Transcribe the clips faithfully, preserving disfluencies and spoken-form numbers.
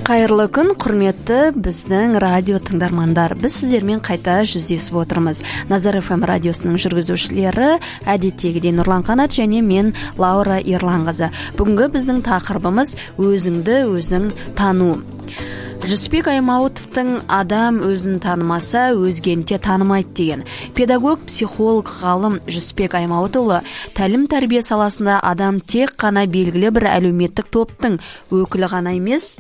Қайырлы күн, құрметті біздің радио тыңдармандар. Біз сіздермен қайта жүздесіп отырмыз. Назар эф эм радиосының жүргізушілері әдеттегідей Нұрлан Қанат және мен Лаура Ерланқызы. Бүгінгі біздің тақырыбымыз өзіңді өзің тану. Жүсіпбек Аймауытовтың адам өзін танымаса, өзгені де танымайды деген. Педагог, психолог, ғалым Жүсіпбек Аймауытұлы тәлім-тәрбие саласында адам тек қана белгілі бір әлеуметтік топтың өкілі ғана емес,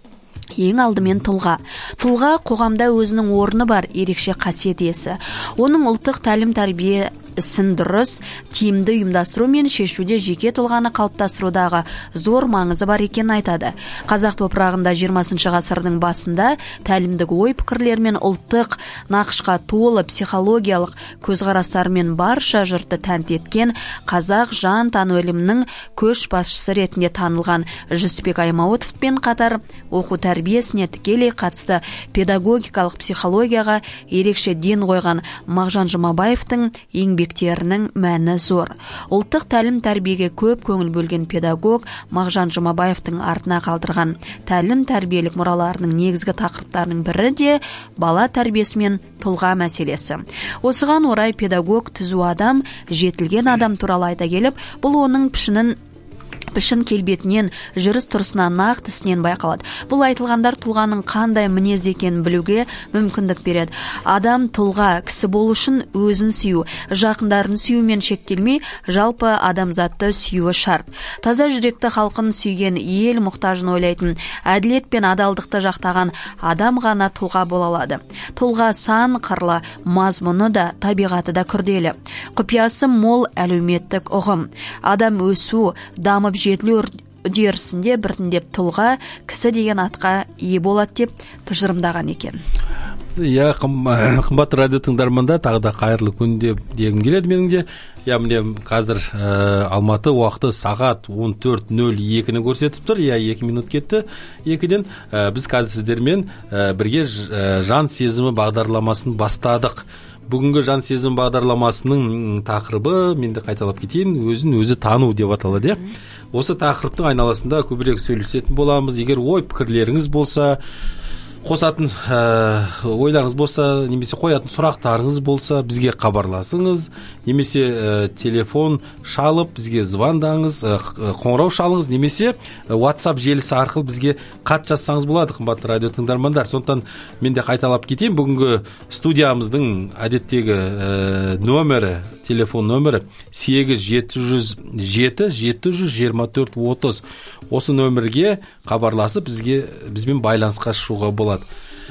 ең алдымен тұлға. Тұлға қоғамда өзінің орны бар, ерекше қасиет иесі. Оның ұлттық тәлім-тәрбие ісін дұрыс, тиімді ұйымдастыру мен шешуде жеке тұлғаны қалыптастырудағы зор маңызы бар екенін айтады. Қазақ топырағында жиырмасыншы ғасырдың басында тәлімдік ой пікірлер мен ұлттық нақышқа толы психологиялық көзқарастарымен барша жұртты тәнті еткен қазақ жан тану ілімінің көшбасшысы ретінде танылған Жүсіпбек Аймауытовпен қатар оқу тәрбиесіне тікелей қатысты педагогикалық психологияға ерекше ден қойған Мағжан Жұмабаевтың еңбектерінің мәні зор. Ұлттық тәлім-тәрбиеге көп көңіл бөлген педагог Мағжан Жұмабаевтың артына қалдырған тәлім-тәрбиелік мұраларының негізгі тақырыптарының бірі де бала тәрбиесі мен тұлға мәселесі. Осыған орай педагог түзу адам, жетілген адам туралы айта келіп, бұл оның пішінін пішін келбетінен, жүріс тұрысынан, нақты ісінен байқалады. Бұл айтылғандар тұлғаның қандай мінез екенін білуге мүмкіндік береді. Адам тұлға, кісі болу үшін өзін сүю, жақындарын сүюмен шектелмей, жалпы адамзатты сүюі шарт. Таза жүректі халқын сүйген, ел мұқтажын ойлайтын, әділет пен адалдықты жақтаған адам ғана тұлға бола алады. Тұлға сан қырлы, мазмұны да, табиғаты да күрделі. Құпиясы мол әлеуметтік ұғым. Адам өсу, дамып жетілу үдерісінде біртіндеп тұлға, кісі деген атқа ие болады деп тұжырымдаған екен. Иә, қымбат радио тыңдарманда тағы да қайырлы күн деп дегім келеді менің де. Я міне қазір ә, Алматы уақыты сағат он төрт нөл екіні көрсетіп тұр. Я екі минут кетті екіден. Ә, біз қазір сіздермен ә, бірге ә, жан сезімі бағдарламасын бастадық. Бүгінгі жан сезім бағдарламасының тақырыбы, мен де қайталап кетейін, өзін өзі тану деп аталады. Осы тақырыптың айналасында көбірек сөйлесетін боламыз. Егер ой пікірлеріңіз болса, қосатын ә, ойларыңыз болса, немесе қоятын сұрақтарыңыз болса, бізге хабарласыңыз, немесе ә, телефон шалып бізге звондаңыз, ә, қоңырау шалыңыз, немесе ә, WhatsApp желісі арқылы бізге хат жазсаңыз болады, қымбатты радио тыңдармандар. Сондықтан мен де қайталап кетейін, бүгінгі студиямыздың әдеттегі ә, нөмірі, телефон нөмірі сегіз жеті жүз жеті жеті жүз жиырма төрт отыз. Осы нөмірге хабарласып бізге бізбен байланысқа шығуға болады.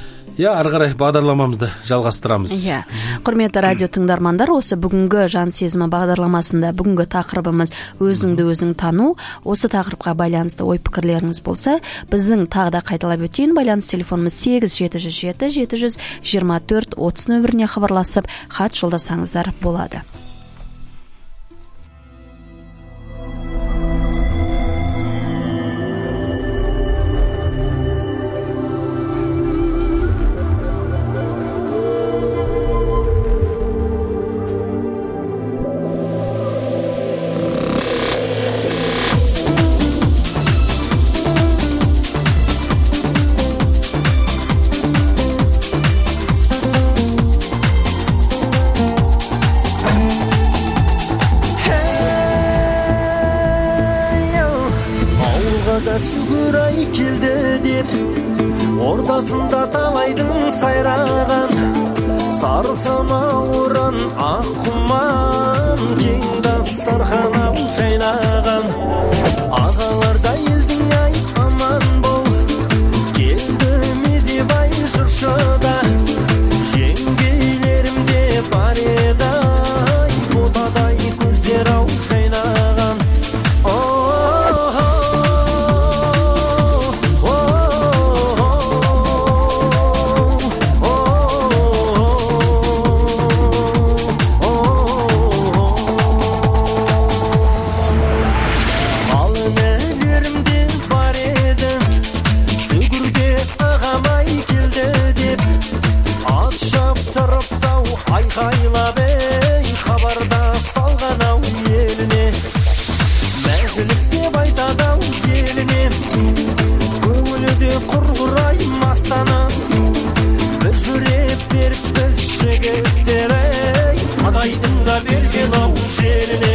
Я, ары қарай бағдарламамызды жалғастырамыз. Иә. Құрметті радио тыңдармандар, осы бүгінгі жан сезімі бағдарламасында бүгінгі тақырыбымыз өзіңді өзің тану. Осы тақырыпқа байланысты ой пікірлеріңіз болса, біздің тағы да қайталап өтейін, байланыс телефонымыз сегіз жеті жүз жеті жеті жүз жиырма төрт отыз нөміріне хабарласып, хат жолдасаңыздар болады. Ортасында талайдың сайраған, сары самауырын ақ құман, кең дастархан жайнаған. Ағаларда елдің ай аман бол, келді ме деп ай жыршыда, жеңгейлерім де бар еді ай, ботадай көздер ау жайнаған. мақтанып бір жүрек беріп біз жігіттер ей адайдың да берген ау жеріне.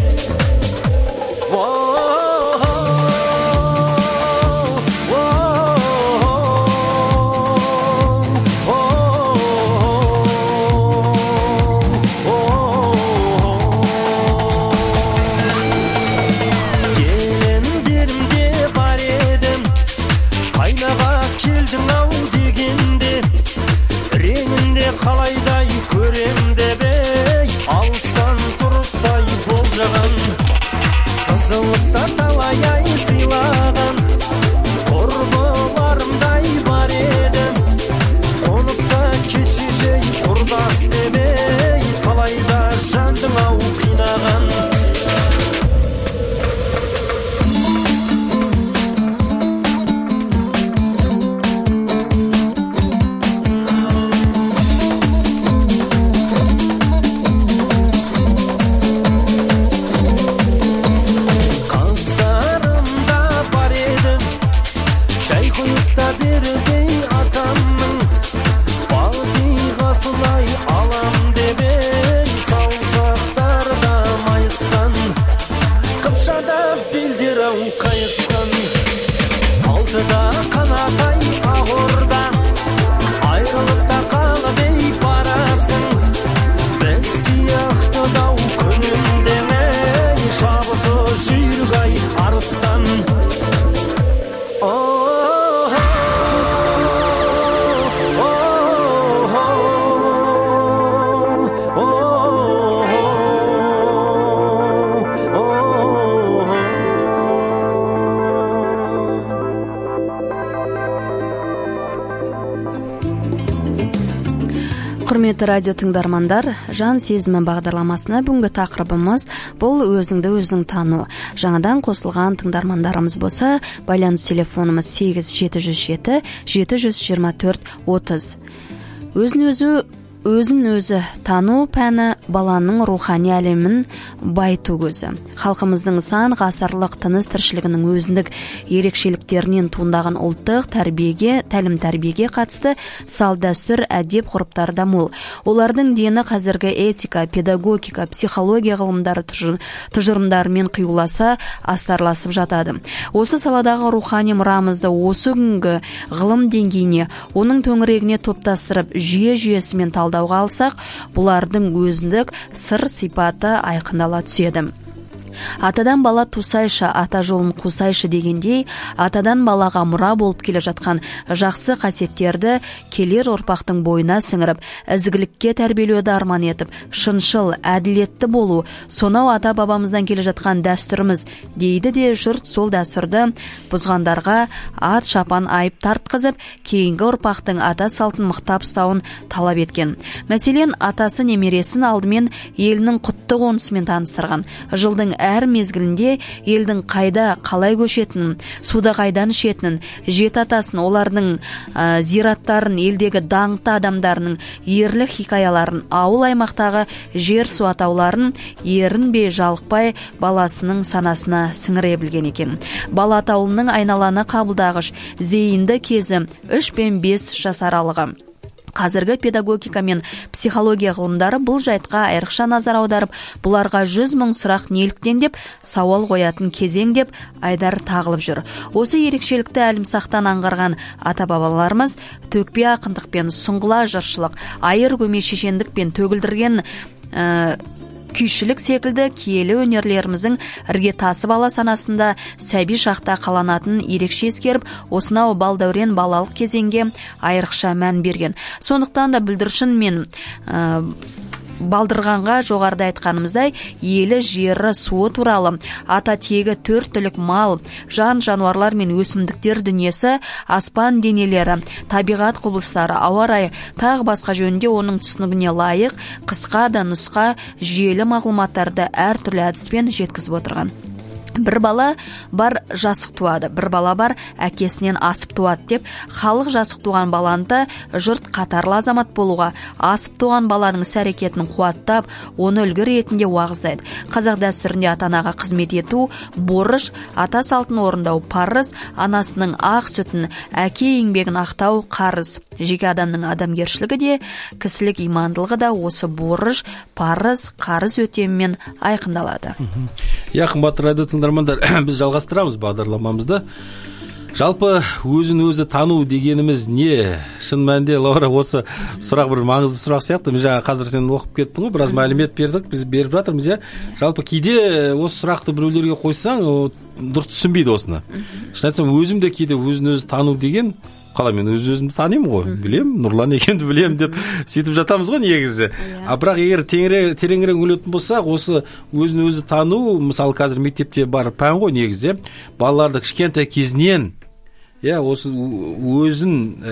Қалайдай көрем деп ей алыстан тұрыптай болжаған сызылыпта талай ай сыйлаған құрбыларымдай бар еді қонып та кешешей құрдас деп ей қалайда жандың ау қинаған. Құрметті радио тыңдармандар, жан сезімі бағдарламасына бүгінгі тақырыбымыз бұл өзіңді өзің тану. Жаңадан қосылған тыңдармандарымыз болса, байланыс телефонымыз сегіз жеті жүз жеті жеті жүз жиырма төрт отыз. Өзін өзі Өзін өзі тану пәні баланың рухани әлемін байту көзі. Халқымыздың сан ғасырлық тыныс тіршілігінің өзіндік ерекшеліктерінен туындаған ұлттық тәрбиеге, тәлім тәрбиеге қатысты салт дәстүр, әдеп ғұрыптары да мол. Олардың дені қазіргі этика, педагогика, психология ғылымдары тұжырымдарымен қиюласа, астарласып жатады. Осы саладағы рухани мұрамызды осы күнгі ғылым деңгейіне, оның төңірегіне топтастырып, жүйе-жүйесімен талдау алсақ, бұлардың өзіндік сыр сипаты айқындала түседі. Атадан бала тусайшы, ата жолын қусайшы дегендей, атадан балаға мұра болып келе жатқан жақсы қасиеттерді келер ұрпақтың бойына сіңіріп, ізгілікке тәрбиелеуді арман етіп, шыншыл, әділетті болу, сонау ата бабамыздан келе жатқан дәстүріміз дейді де жұрт сол дәстүрді бұзғандарға ат шапан айып тартқызып, кейінгі ұрпақтың ата салтын мықтап ұстауын талап еткен. Мәселен, атасы немересін алдымен елінің құтты қонысымен таныстырған. Жылдың әр мезгілінде елдің қайда қалай көшетінін, суда қайдан ішетінін, жет атасын, олардың ә, зираттарын, елдегі даңқты адамдарының ерлік хикаяларын, ауыл аймақтағы жер су атауларын ерінбей жалықпай баласының санасына сіңіре білген екен. Бала атаулының айналаны қабылдағыш зейінді кезі үш пен бес жас аралығы. Қазіргі педагогика мен психология ғылымдары бұл жайтқа айрықша назар аударып, бұларға жүз мың сұрақ неліктен деп сауал қоятын кезең деп айдар тағылып жүр. Осы ерекшелікті әлімсақтан аңғарған ата-бабаларымыз төкпе ақындықпен, сұңғыла жыршылық, айыр көме шешендікпен төгілдірген ә, күйшілік секілді киелі өнерлеріміздің ірге тасып ала санасында сәби шақта қаланатын ерекше ескеріп, осынау балдәурен балалық кезеңге айрықша мән берген. Сондықтан да бүлдіршін мен ә, балдырғанға жоғарыда айтқанымыздай елі жері суы туралы, ата тегі төрт түлік мал, жан жануарлар мен өсімдіктер дүниесі, аспан денелері, табиғат құбылыстары, ауа райы, тағы басқа жөнінде оның түсінігіне лайық қысқа да нұсқа жүйелі мағлұматтарды әртүрлі әдіспен жеткізіп отырған. бір бала бар жасық туады, бір бала бар әкесінен асып туады деп, халық жасық туған баланы жұрт қатарлы азамат болуға, асып туған баланың іс-әрекетін қуаттап, оны үлгі ретінде уағыздайды. Қазақ дәстүрінде ата-анаға қызмет ету борыш, ата салтын орындау парыз, анасының ақ сүтін, әке еңбегін ақтау қарыз. Жеке адамның адамгершілігі де, кісілік имандылығы да осы борыш, парыз, қарыз өтемімен айқындалады. Я қымбатты радио тыңдармандар, біз жалғастырамыз бағдарламамызды. Жалпы өзін өзі тану дегеніміз не? Шын мәнінде, Лаура, осы сұрақ бір маңызды сұрақ сияқты. Біз жаңа қазір сен оқып кеттің ғой, біраз мәлімет бердік, біз беріп жатырмыз, иә. Жалпы кейде осы сұрақты біреулерге қойсаң, дұрыс түсінбейді осыны. Шын айтсам, өзім де кейде өзін өзі тану деген, қалай мен өз-өзімді танимын ғой, білем, Нұрлан екенді білем деп сөйтіп жатамыз ғой негізі. А бірақ егер тереңірек үңілетін болсақ, осы өзін өзі тану, мысалы қазір мектепте бар пән ғой негізі, балаларды кішкентай кезінен иә, осы өзін ә,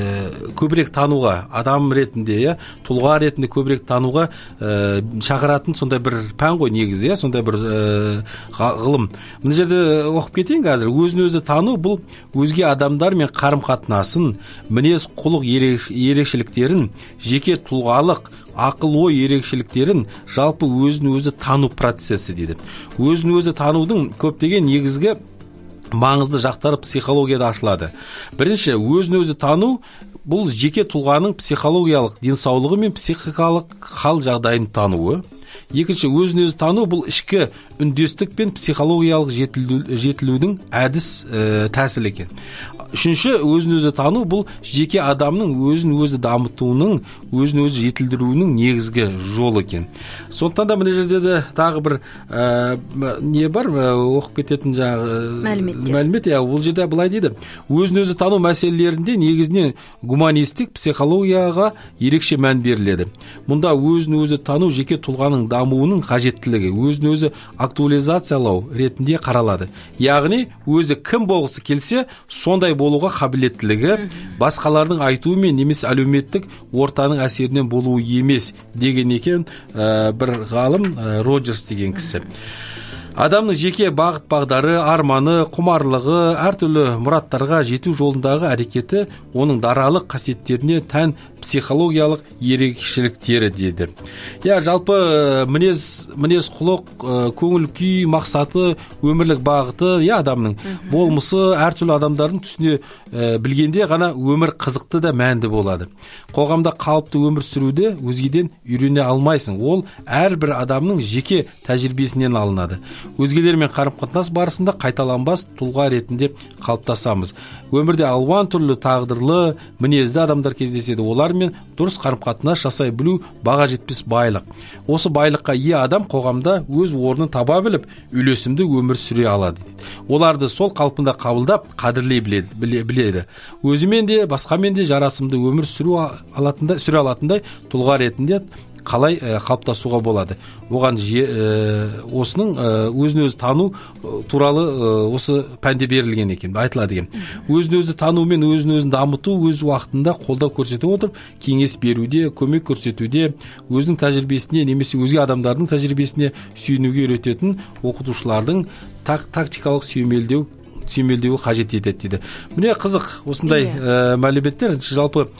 көбірек тануға, адам ретінде, иә, тұлға ретінде көбірек тануға ә, шақыратын сондай бір пән ғой негізі, иә, сондай бір ә, ғылым. Мына жерде оқып кетейін қазір. Өзін өзі тану бұл өзге адамдармен қарым-қатынасын, мінез құлық ерекшеліктерін, жеке тұлғалық ақыл-ой ерекшеліктерін, жалпы өзін өзі тану процесі дейді. Өзін өзі танудың көптеген негізгі маңызды жақтары психологияда ашылады. Бірінші, өзін өзі тану бұл жеке тұлғаның психологиялық денсаулығы мен психикалық хал жағдайын тануы. Екінші, өзін өзі тану бұл ішкі үндестік пен психологиялық жетілу, жетілудің әдіс ә, тәсілі екен. Үшінші, өзін өзі тану бұл жеке адамның өзін өзі дамытуының, өзін өзі жетілдіруінің негізгі жолы екен. Сондықтан да мына жерде де тағы бір ә, не бар, ә, оқып кететін жаңағы мәліметтер. Мәлімет, иә, бұл жерде былай дейді. Өзін өзі тану мәселелерінде негізінен гуманистік психологияға ерекше мән беріледі. Мұнда өзін өзі тану жеке тұлғаның дамуының қажеттілігі, өзін өзі актуализациялау ретінде қаралады. Яғни, өзі кім болғысы келсе, сондай болуға қабілеттілігі, басқалардың айтуымен немесе әлеуметтік ортаның әсерінен болуы емес деген екен ә, бір ғалым ә, Роджерс деген кісі. Адамның жеке бағыт-бағдары, арманы, құмарлығы, әртүрлі мұраттарға жету жолындағы әрекеті оның даралық қасиеттеріне тән психологиялық ерекшеліктері деді. Я, жалпы мінез, мінез құлық, көңіл күй, мақсаты, өмірлік бағыты, я, адамның болмысы әртүрлі адамдардың түсіне ә, білгенде ғана өмір қызықты да мәнді болады. Қоғамда қалыпты өмір сүруде өзгеден үйрене алмайсың. Ол әрбір адамның жеке тәжірибесінен алынады. Өзгелермен қарым-қатынас барысында қайталанбас тұлға ретінде қалыптасамыз. Өмірде алуан түрлі тағдырлы, мінезді адамдар кездеседі. Олармен дұрыс қарым-қатынас жасай білу баға жетпес байлық. Осы байлыққа ие адам қоғамда өз орнын таба біліп, үйлесімді өмір сүре алады. Оларды сол қалпында қабылдап, қадірлей біледі. біледі. Өзімен де, басқамен де жарасымды өмір сүре алатындай, сүре алатындай тұлға ретінде қалай ә, қалыптасуға болады. Оған же, ә, осының ә, өзін өзі тану туралы ә, осы пәнде берілген екен, айтылады екен. Өзін өзі тану мен өзін өзін дамыту өз уақытында қолдау көрсете отырып, кеңес беруде, көмек көрсетуде, өзінің тәжірибесіне немесе өзге адамдардың тәжірибесіне сүйенуге үйрететін оқытушылардың так, тактикалық сүйемелдеу сүйемелдеуі қажет етеді дейді. Міне қызық осындай ә, мәліметтер. Жалпы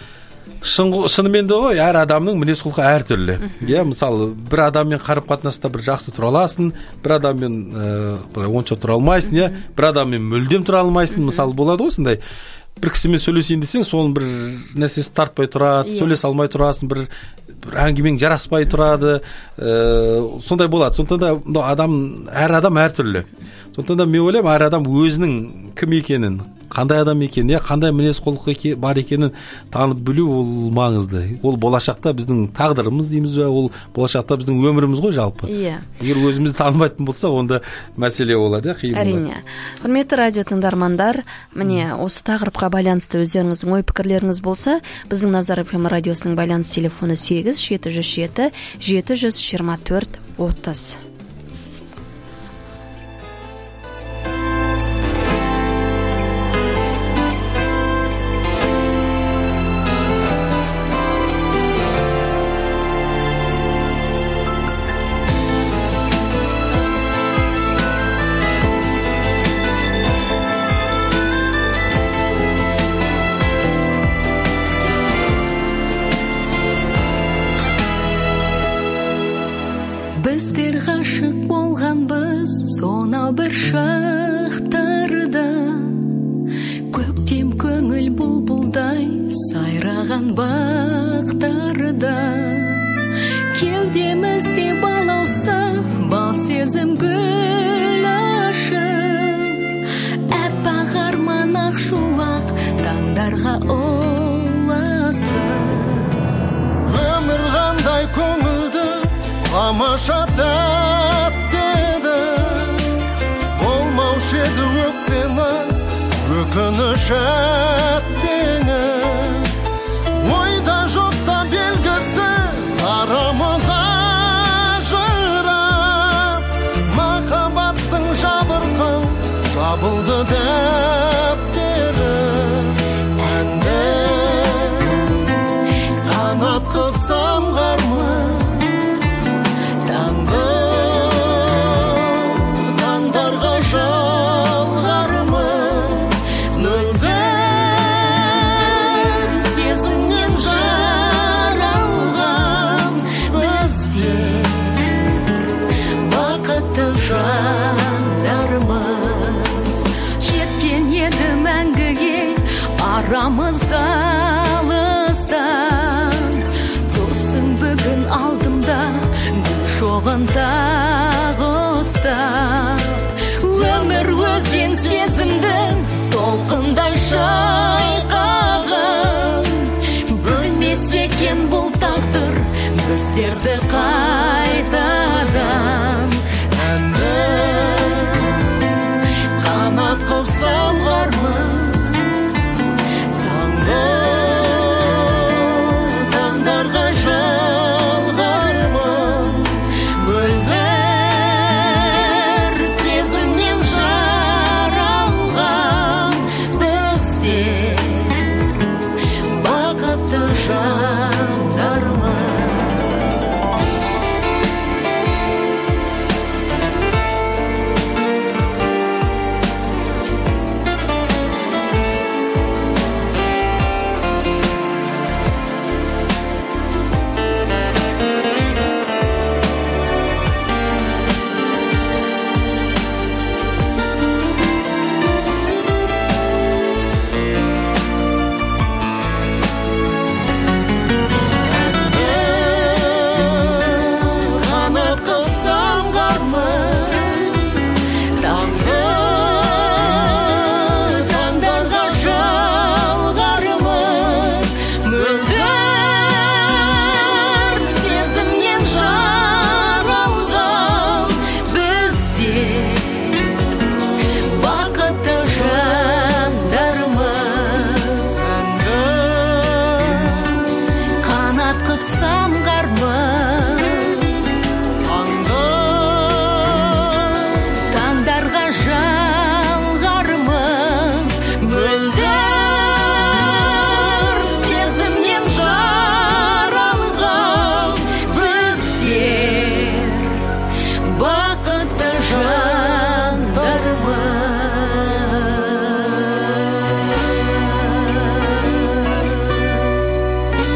шынымен де ғой, әр адамның мінез құлқы әртүрлі. Иә, мысалы, бір адаммен қарым-қатынаста бір жақсы тұра аласың, бір адаммен ә, онша тұра алмайсың, иә, бір адаммен мүлдем тұра алмайсың, мысалы, болады ғой сондай. Бір кісімен сөйлесейін десең, соның бір нәрсесі тартпай тұрады, yeah. сөйлесе алмай тұрасың, бір, бір әңгімең жараспай тұрады, ә, сондай болады. Сондықтан да адам, әр адам әртүрлі. Сондықтан да мен ойлаймын, әр адам өзінің кім екенін, қандай адам екенін, қандай мінез құлқы бар екенін танып білу ол маңызды. Ол болашақта біздің тағдырымыз дейміз бе, ол болашақта біздің өміріміз ғой жалпы. Иә. Егер өзімізді танымайтын болсақ, онда мәселе болады, қиын болады. Әрине. Құрметті радио тыңдармандар, міне осы тақырыпқа байланысты өздеріңіздің ой пікірлеріңіз болса, біздің Назар эф эм радиосының байланыс телефоны сегіз жеті жүз жеті жеті жүз жиырма төрт отыз. бақтарда кеудемізде балауса бал сезім гүл ашып әппақ арман ақ шуақ таңдарға ұласып өмір қандай көңілді тамаша тәтті еді болмаушы еді өкпеміз өкініш әттеңі ойда жоқта белгісіз арамыз ажырап махаббаттың жабырқау жабылды дәптері әнді қанат қылсам қармыз таңды таңдарға жалғармыз мөлдір сезімнен жаралған бізде бақытты жандармыз жеткен еді мәңгіге арамыз алыстан тұрсың бүгін алдымда гүл шоғын тағы ұстап өмір өзен сезімді толқындай шайқаған бөлмес екен бұл тағдыр біздерді қайтадан әнді қанат қып самғармыз таңды таңдарға жалғармыз мөлдір сезімнен жаралған біздер бақытты жандармыз қанат қылсам қармыз таңды таңдарға жалғармыз мөлдір сезімнен жаралған біздер бақытты жандармыз қанат қып самғармыз таңдарға жалғармыз мөлдір сезімнен жаралған біздер бақытты жандармыз.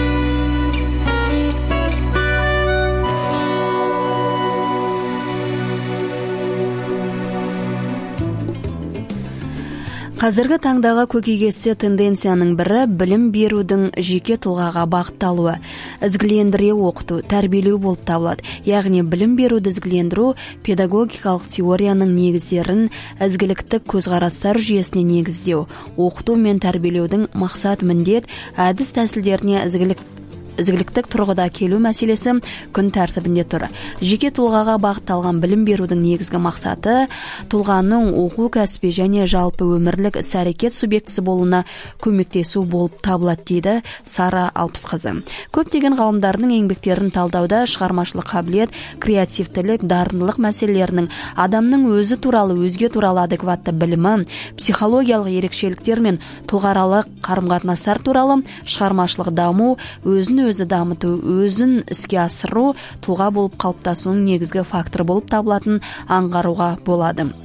Қазіргі таңдағы көкейкесті тенденцияның бірі білім берудің жеке тұлғаға бағытталуы, ізгілендіре оқыту, тәрбиелеу болып табылады. Яғни білім беруді ізгілендіру педагогикалық теорияның негіздерін ізгіліктік көзқарастар жүйесіне негіздеу, оқыту мен тәрбиелеудің мақсат міндет, әдіс тәсілдеріне ізгілік ізгіліктік тұрғыда келу мәселесі күн тәртібінде тұр. Жеке тұлғаға бағытталған білім берудің негізгі мақсаты тұлғаның оқу кәсіби және жалпы өмірлік іс-әрекет субъектісі болуына көмектесу болып табылады дейді Сара Алпысқызы. Көптеген ғалымдардың еңбектерін талдауда шығармашылық қабілет, креативтілік, дарындылық мәселелерінің адамның өзі туралы, өзге туралы адекватты білімі, психологиялық ерекшеліктер мен тұлғаралық қарым-қатынастар туралы шығармашылық даму, өзін өзі дамыту, өзін іске асыру тұлға болып қалыптасуының негізгі фактор болып табылатын аңғаруға болады.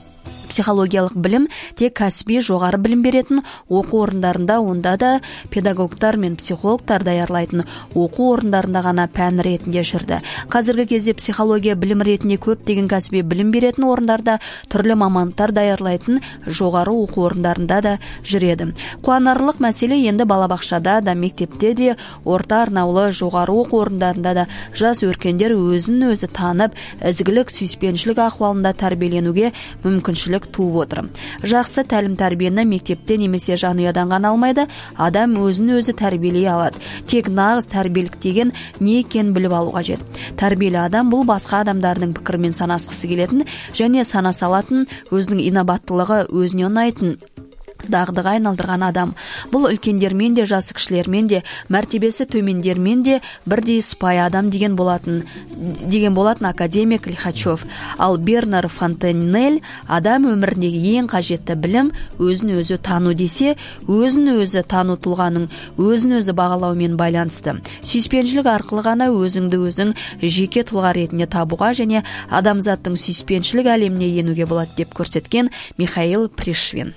психологиялық білім тек кәсіби жоғары білім беретін оқу орындарында, онда да педагогтар мен психологтар даярлайтын оқу орындарында ғана пән ретінде жүрді. Қазіргі кезде психология білім ретінде көптеген кәсіби білім беретін орындарда, түрлі мамандықтар даярлайтын жоғары оқу орындарында да жүреді. Қуанарлық мәселе енді балабақшада да, мектепте де, орта арнаулы жоғары оқу орындарында да жас өркендер өзін өзі танып, ізгілік, сүйіспеншілік ахуалында тәрбиеленуге мүмкіншілік туып отыр. Жақсы тәлім тәрбиені мектепте немесе жанұядан ғана алмайды, адам өзін өзі тәрбиелей алады. Тек нағыз тәрбиелік деген не екенін біліп алу қажет. Тәрбиелі адам бұл басқа адамдардың пікірімен санасқысы келетін және санаса алатын, өзінің инабаттылығы өзіне ұнайтын дағдыға айналдырған адам. Бұл үлкендермен де, жасы кішілермен де, мәртебесі төмендермен де бірдей сыпайы адам деген болатын деген болатын академик Лихачев. Ал Бернар Фонтенель адам өміріндегі ең қажетті білім өзін өзі тану десе, өзін өзі тану тұлғаның өзін өзі бағалаумен байланысты. Сүйіспеншілік арқылы ғана өзіңді өзің жеке тұлға ретінде табуға және адамзаттың сүйіспеншілік әлеміне енуге болады деп көрсеткен Михаил Пришвин.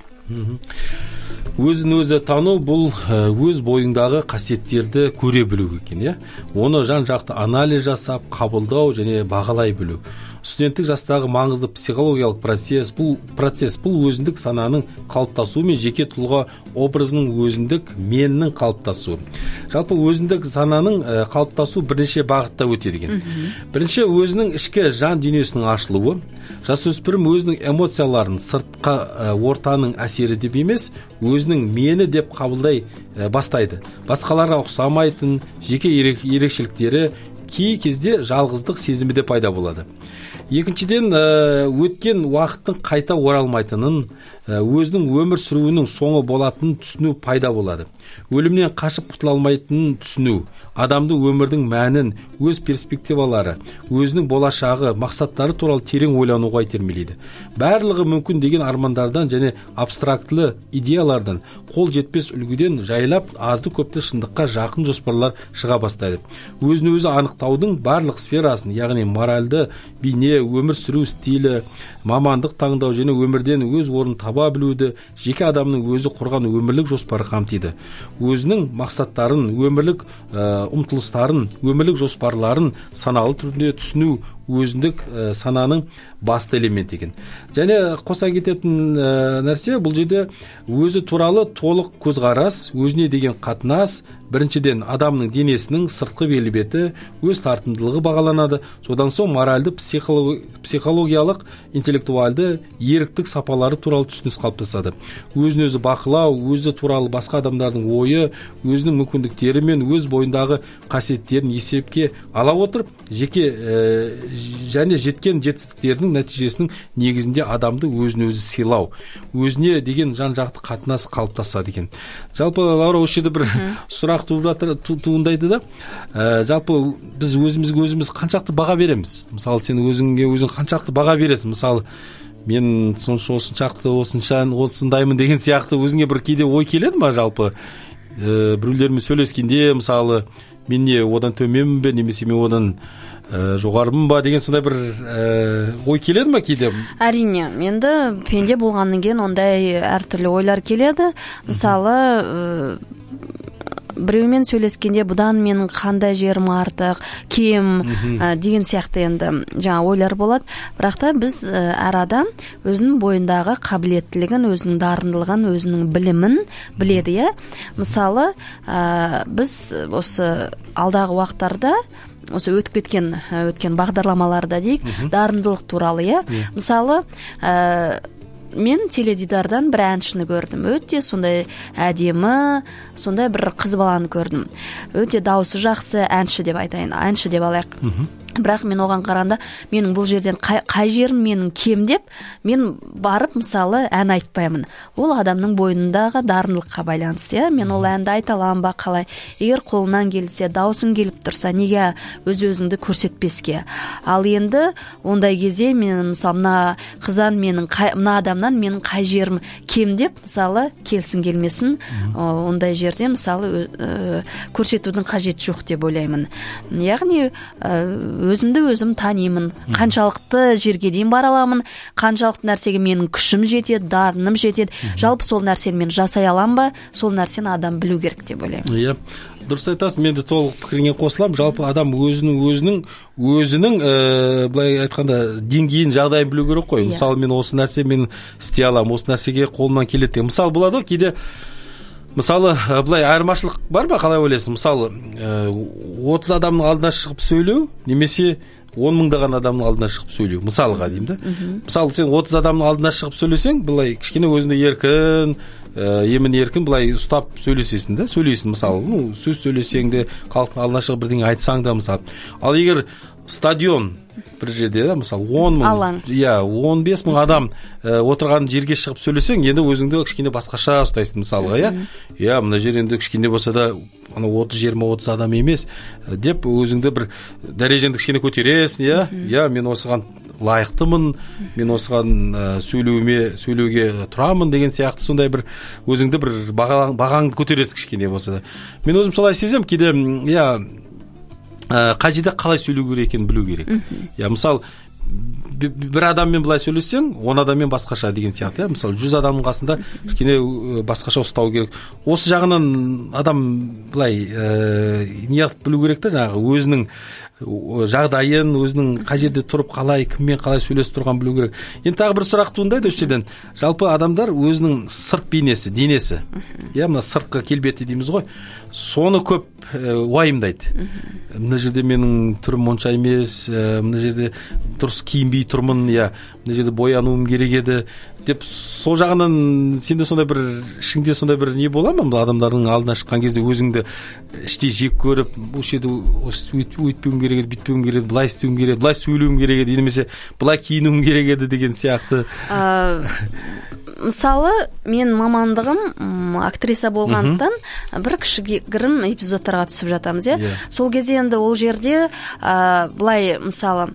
Өзін өзі тану бұл өз бойыңдағы қасиеттерді көре білу екен, иә. Оны жан-жақты анализ жасап, қабылдау және бағалай білу. Студенттік жастағы маңызды психологиялық процесс бұл процесс бұл өзіндік сананың қалыптасуы мен жеке тұлға образының өзіндік меннің қалыптасуы. Жалпы өзіндік сананың қалыптасуы бірнеше бағытта өтеді екен. Бірінші, өзінің ішкі жан дүниесінің ашылуы. Жасөспірім өзінің эмоцияларын сыртқы ортаның әсері деп емес, өзінің мені деп қабылдай бастайды. Басқаларға ұқсамайтын жеке ерекшеліктері кей кезде жалғыздық сезімі де пайда болады. Екіншіден, өткен уақыттың қайта оралмайтынын, өзінің өмір сүруінің соңы болатынын түсіну пайда болады. Өлімнен қашып құтыла алмайтынын түсіну, адамды өмірдің мәнін, өз перспективалары, өзінің болашағы, мақсаттары туралы терең ойлануға итермелейді. Барлығы мүмкін деген армандардан және абстрактылы идеялардан, қол жетпес үлгіден жайлап, азды көпті шындыққа жақын жоспарлар шыға бастайды. Өзін өзі анықтаудың барлық сферасын, яғни моральды, бейне, өмір сүру стилі, мамандық таңдау және өмірден өз орнын таба білуді жеке адамның өзі құрған өмірлік жоспары қамтиды. Өзінің мақсаттарын, өмірлік ә, ұмтылыстарын, өмірлік жоспарларын саналы түрде түсіну өзіндік ә, сананың басты элемент екен. Және қоса кететін ә, нәрсе бұл жерде өзі туралы толық көзқарас, өзіне деген қатынас. Біріншіден, адамның денесінің сыртқы келбеті, өз тартымдылығы бағаланады. Содан соң моральды, психологиялық, интеллектуалды, еріктік сапалары туралы түсінік қалыптасады. Өзін өзі бақылау, өзі туралы басқа адамдардың ойы, өзінің мүмкіндіктері мен өз бойындағы қасиеттерін есепке ала отырып, жеке ә, және жеткен жетістіктерінің нәтижесінің негізінде адамды өзін өзі сыйлау, өзіне деген жан-жақты қатынас қалыптасады екен. Жалпы Лаура, осы жерде бір сұрақ туындайды да, ә, жалпы біз өзімізге өзіміз қаншақты баға береміз? Мысалы, сен өзіңге өзің қаншақты баға бересің? Мысалы, мен сонша осыншақты осынша осындаймын деген сияқты өзіңе бір кейде ой келеді ма жалпы? Ә, біреулермен сөйлескенде, мысалы, мен не одан төменмін бе, немесе мен одан ә, жоғарымын ба деген сондай бір ә, ой келеді ма кейде? Әрине, енді пенде болғаннан кейін ондай әртүрлі ойлар келеді. Мысалы, ә, біреумен сөйлескенде бұдан менің қандай жерім артық, кем ә, деген сияқты енді жаңа ойлар болады. Бірақ та біз ә, әр адам өзінің бойындағы қабілеттілігін, өзінің дарындылығын, өзінің білімін біледі, иә. Мысалы, ә, біз осы алдағы уақыттарда осы өтіп кеткен өткен бағдарламаларда дейік, дарындылық туралы, иә. Мысалы, ә, мен теледидардан бір әншіні көрдім. Өте сондай әдемі, сондай бір қыз баланы көрдім. Өте дауысы жақсы әнші деп айтайын, әнші деп алайық. Бірақ мен оған қарағанда менің бұл жерден қай, қай жерім менің кем деп, мен барып мысалы ән айтпаймын. Ол адамның бойындағы дарындылыққа байланысты, иә. Мен ол әнді айта аламын ба қалай? Егер қолынан келсе, даусың келіп тұрса, неге өз өзіңді көрсетпеске? Ал енді ондай кезде мен мысалы мына қыздан менің мына адамнан менің қай жерім кем деп, мысалы келсін келмесін, ондай жерде мысалы көрсетудің қажеті жоқ деп ойлаймын. Яғни өзімді өзім танимын, қаншалықты жерге дейін бара аламын, қаншалықты нәрсеге менің күшім жетеді, дарыным жетеді, жалпы сол нәрсені мен жасай аламын ба, сол нәрсені адам білу керек деп ойлаймын. Иә, дұрыс айтасың, мен де толық пікіріңе қосыламын. Жалпы адам өзінің өзінің өзінің ә, былай айтқанда деңгейін, жағдайын білу керек қой. Мысалы, мен осы нәрсе мен істей аламын, осы нәрсеге қолымнан келеді. Мысалы болады ғой, кейде мысалы былай айырмашылық бар ма, қалай ойлайсың? Мысалы отыз адамның алдына шығып сөйлеу немесе он мыңдаған адамның алдына шығып сөйлеу, мысалға деймін да. Мысалы сен отыз адамның алдына шығып сөйлесең, былай кішкене өзіңді еркін, емін еркін былай ұстап сөйлесесің да, сөйлейсің мысалы. Ну, сөз сөйлесең де, халықтың алдына шығып бірдеңе айтсаң да мысалы. Ал егер стадион бір жерде да, мысалы он мың, иә, он бес мың адам ә, отырған жерге шығып сөйлесең, енді өзіңді кішкене басқаша ұстайсың мысалға, иә. Иә, мына жер енді кішкене болса да отыз жиырма отыз адам емес деп өзіңді бір дәрежеңді кішкене көтересің, иә. Иә, мен осыған лайықтымын, мен осыған ә, сөйлеуме сөйлеуге тұрамын деген сияқты сондай бір өзіңді бір бағаңды көтересің кішкене болса да. Мен өзім солай сезем, кейде иә қай жерде қалай сөйлеу керек екенін білу керек. Я мысалы бір адаммен былай сөйлессең, он адаммен басқаша деген сияқты. Я мысалы жүз адамның қасында кішкене басқаша ұстау керек. Осы жағынан адам былай неғып білу керек та, жаңағы өзінің жағдайын, өзінің қай жерде тұрып қалай, кіммен қалай сөйлесіп тұрған білу керек. Енді тағы бір сұрақ туындайды осы жерден. Жалпы адамдар өзінің сырт бейнесі, денесі, иә, мына сыртқы келбеті дейміз ғой, соны көп уайымдайды. Мына жерде менің түрім онша емес, мына жерде дұрыс киінбей тұрмын, иә, мына жерде боянуым керек еді деп, сол жағынан сенде сондай бір ішіңде сондай бір не бола ма, адамдардың алдына шыққан кезде өзіңді іштей жек көріп, осы жерде өйтпеуім керек еді, бүйтпеуім керек еді, былай істеуім керек еді, былай сөйлеуім керек еді, немесе былай киінуім керек еді деген сияқты. Мысалы, мен мамандығым актриса болғандықтан бір кішігірім эпизодтарға түсіп жатамыз, иә. Сол кезде енді ол жерде былай, мысалы,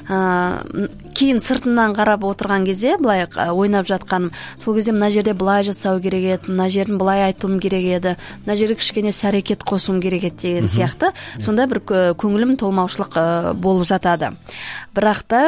кейін сыртынан қарап отырған кезде, былай ойнап жатқаным, сол кезде мына жерде былай жасау керек еді, мына жерін былай айтуым керек еді, мына жерге кішкене іс-әрекет қосуым керек еді деген сияқты, сонда бір көңілім толмаушылық болып жатады. Бірақ та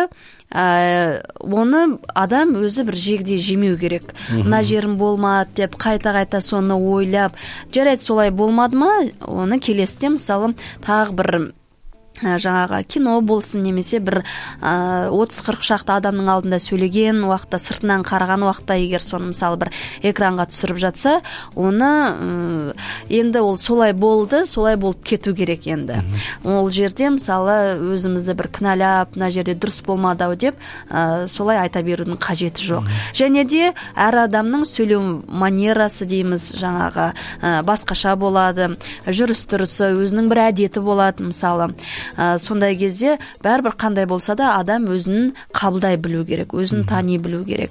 оны адам өзі бір жегідей жемеу керек. Мына жерім болмады деп қайта-қайта соны ойлап, жарайды солай болмады ма, оны келесіде мысалы тағы бір жаңағы кино болсын, немесе бір отыз қырық шақты адамның алдында сөйлеген уақытта, сыртынан қараған уақытта егер соны мысалы бір экранға түсіріп жатса, оны енді ол солай болды, солай болып кету керек енді. Ол жерде мысалы өзімізді бір кінәлап, мына жерде дұрыс болмады ау деп солай айта берудің қажеті жоқ. Және де әр адамның сөйлеу манерасы дейміз, жаңағы басқаша болады, жүріс-тұрысы, өзінің бір әдеті болады мысалы. Сондай кезде бәрібір қандай болса да адам өзін қабылдай білу керек, өзін тани білу керек.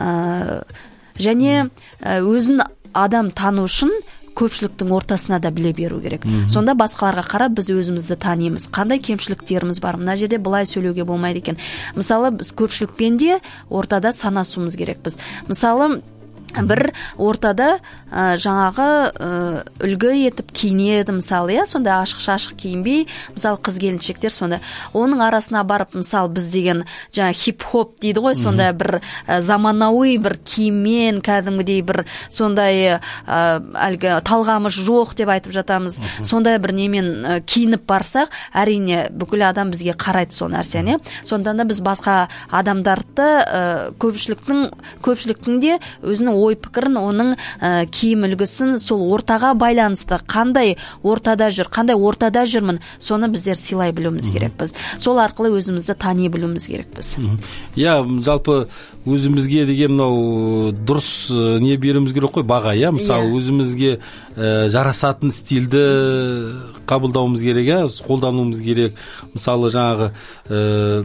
Және өзін адам тану үшін көпшіліктің ортасына да біле беру керек. Сонда басқаларға қарап біз өзімізді танимыз. Қандай кемшіліктеріміз бар? Мына жерде былай сөйлеуге болмайды екен. Мысалы, біз көпшілікпен де ортада санасуымыз керекпіз. Мысалы, бір ортада ә, жаңағы ә, үлгі етіп киінеді мысалы, иә, сонда ашық-шашық киінбей, мысалы қыз келіншектер сонда оның арасына барып, мысалы біз деген жаңа хип-хоп дейді ғой, сонда бір ә, заманауи бір киіммен, кәдімгідей бір сондай ә, әлгі талғамы жоқ деп айтып жатамыз. Сондай бір немен ә, киініп барсақ, әрине бүкіл адам бізге қарайды сол нәрсені. Сонда да біз басқа адамдарды ә, көпшіліктің көпшіліктің де өзінің ой пікірін, оның ә, киім үлгісін сол ортаға байланысты, қандай ортада жүр, қандай ортада жүрмін, соны біздер сыйлай білуіміз керекпіз. Сол арқылы өзімізді тани білуіміз керекпіз. Иә, жалпы өзімізге деген мынау дұрыс не беруіміз керек қой, баға, иә, мысалы өзімізге ә, жарасатын стильді қабылдауымыз керек, иә, қолдануымыз керек. Мысалы жаңағы ә,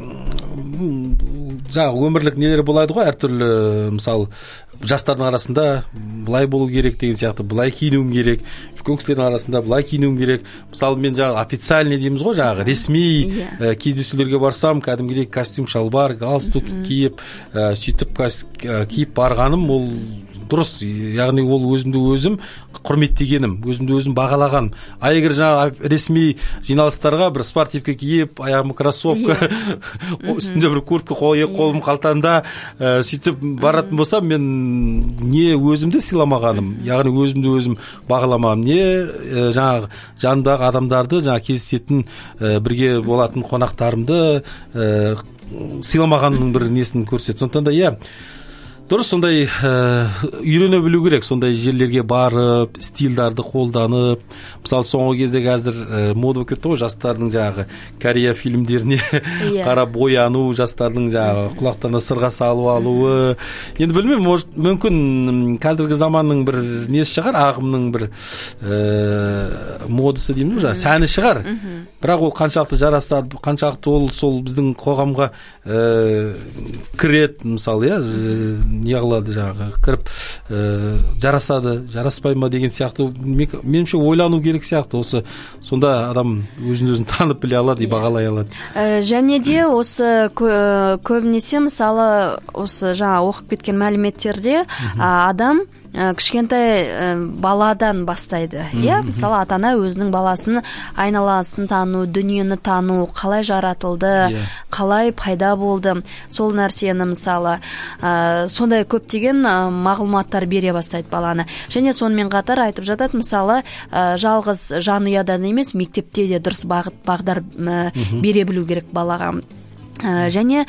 жаңағы өмірлік нелер болады ғой, әртүрлі, мысалы жастардың арасында былай болу керек деген сияқты, былай киінуім керек, үлкен кісілердің арасында былай киінуім керек. Мысалы мен жаңағы официальный дейміз ғой, жаңағы ресми ә, кездесулерге барсам, кәдімгідей костюм, шалбар, галстук киіп, ә, сөйтіп киіп барғаным, ол дұрыс, яғни ол өзімді өзім құрметтегенім, өзімді өзім бағалағаным. А егер жаңағы ресми жиналыстарға бір спортивка киіп, аяғыма кроссовка, үстінде бір куртка қойып, қолым қалтамда сөйтіп баратын болсам, мен не өзімді сыйламағаным, яғни өзімді өзім бағаламағаным, не жаңағы жанымдағы адамдарды, жаңағы кездесетін бірге болатын қонақтарымды сыйламағанның бір несін көрсетті. Сондықтан да иә, дұрыс, сондай үйрене білу керек, сондай жерлерге барып, стильдарды қолданып. Мысалы, соңғы кезде қазір мода болып кетті ғой, жастардың жаңағы Корея фильмдеріне қарап бояну, жастардың жаңағы құлақтарына сырға салып алуы. Енді білмеймін, мүмкін қазіргі заманның бір несі шығар, ағымның бір модасы деймін, жаңағы сәні шығар. Бірақ ол қаншалықты жарасады, қаншалықты ол сол біздің қоғамға кіреді, мысалы, иә, не қылады жаңағы, кіріп жарасады, жараспай ма деген сияқты, меніңше ойлану керек сияқты. Осы сонда адам өзін өзін танып біле алады, бағалай алады. Және де осы көбінесе мысалы осы жаңа оқып кеткен мәліметтерде адам кішкентай баладан бастайды. Иә, мысалы ата-ана өзінің баласын айналасын тану, дүниені тану, қалай жаратылды, қалай пайда болды, сол нәрсені мысалы сондай көптеген мағлұматтар бере бастайды баланы. Және сонымен қатар айтып жатады, мысалы жалғыз жанұядан емес, мектепте де дұрыс бағыт бағдар бере білу керек балаға. Және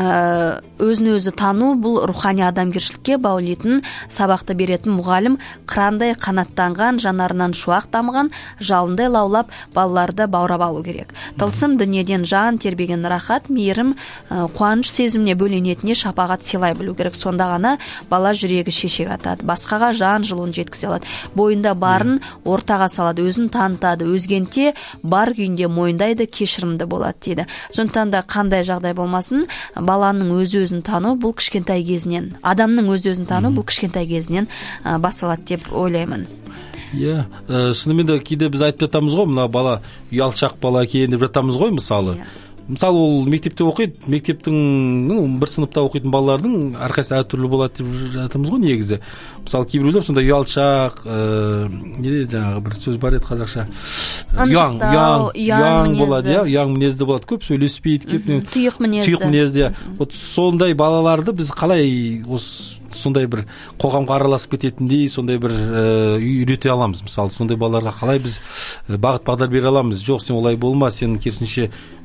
өзін өзі тану, бұл рухани адамгершілікке баулитын сабақты беретін мұғалім қырандай қанаттанған, жанарынан шуақ дамыған, жалындай лаулап балаларды баурап алу керек. Тылсым дүниеден жан тербеген рахат, мейірім, қуаныш сезіміне бөленетіне шапағат сыйлай білу керек. Сонда ғана бала жүрегі шешек атады, басқаға жан жылуын жеткізе алады, бойында барын ортаға салады, өзін танытады, өзгенте бар күйінде мойындайды, кешірімді болады дейді. Сондықтан да қандай жағдай болмасын, баланың өз-өзін тану бұл кішкентай кезінен, адамның өз-өзін тану бұл кішкентай кезінен басылады деп ойлаймын. Иә, шынымен де кейде біз айтып жатамыз ғой, мына бала ұялшақ бала екен деп жатамыз ғой, мысалы. Мысалы, ол мектепте оқиды, мектептің бір сыныпта оқитын балалардың әрқайсысы әртүрлі болады деп жатамыз ғой негізі. Мысалы, кейбіреулер сонда ұялшақ, не дейді жаңағы бір сөз бар еді қазақша, ұяң, ұяң, ұяң болады, иә, ұяң мінезді болады, көп сөйлеспейді, тұйық мінезді. Тұйық мінезді. Вот сондай балаларды біз қалай осы сондай бір қоғамға араласып кететіндей, сондай бір үйрете аламыз. Мысалы, сондай балаларға қалай біз бағыт бағдар бере аламыз? Жоқ, сен олай болма, сен керісінше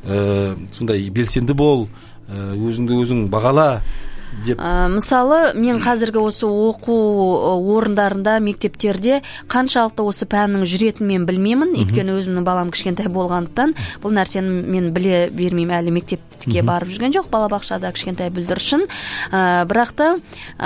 сондай белсенді бол, өзіңді өзің бағала деп. Мысалы, мен қазіргі осы оқу орындарында, мектептерде қаншалықты осы пәннің жүретінін мен білмеймін, өйткені өзімнің балам кішкентай болғандықтан бұл нәрсені мен біле бермеймін, әлі мектепке барып жүрген жоқ, балабақшада кішкентай бүлдіршін. Бірақ та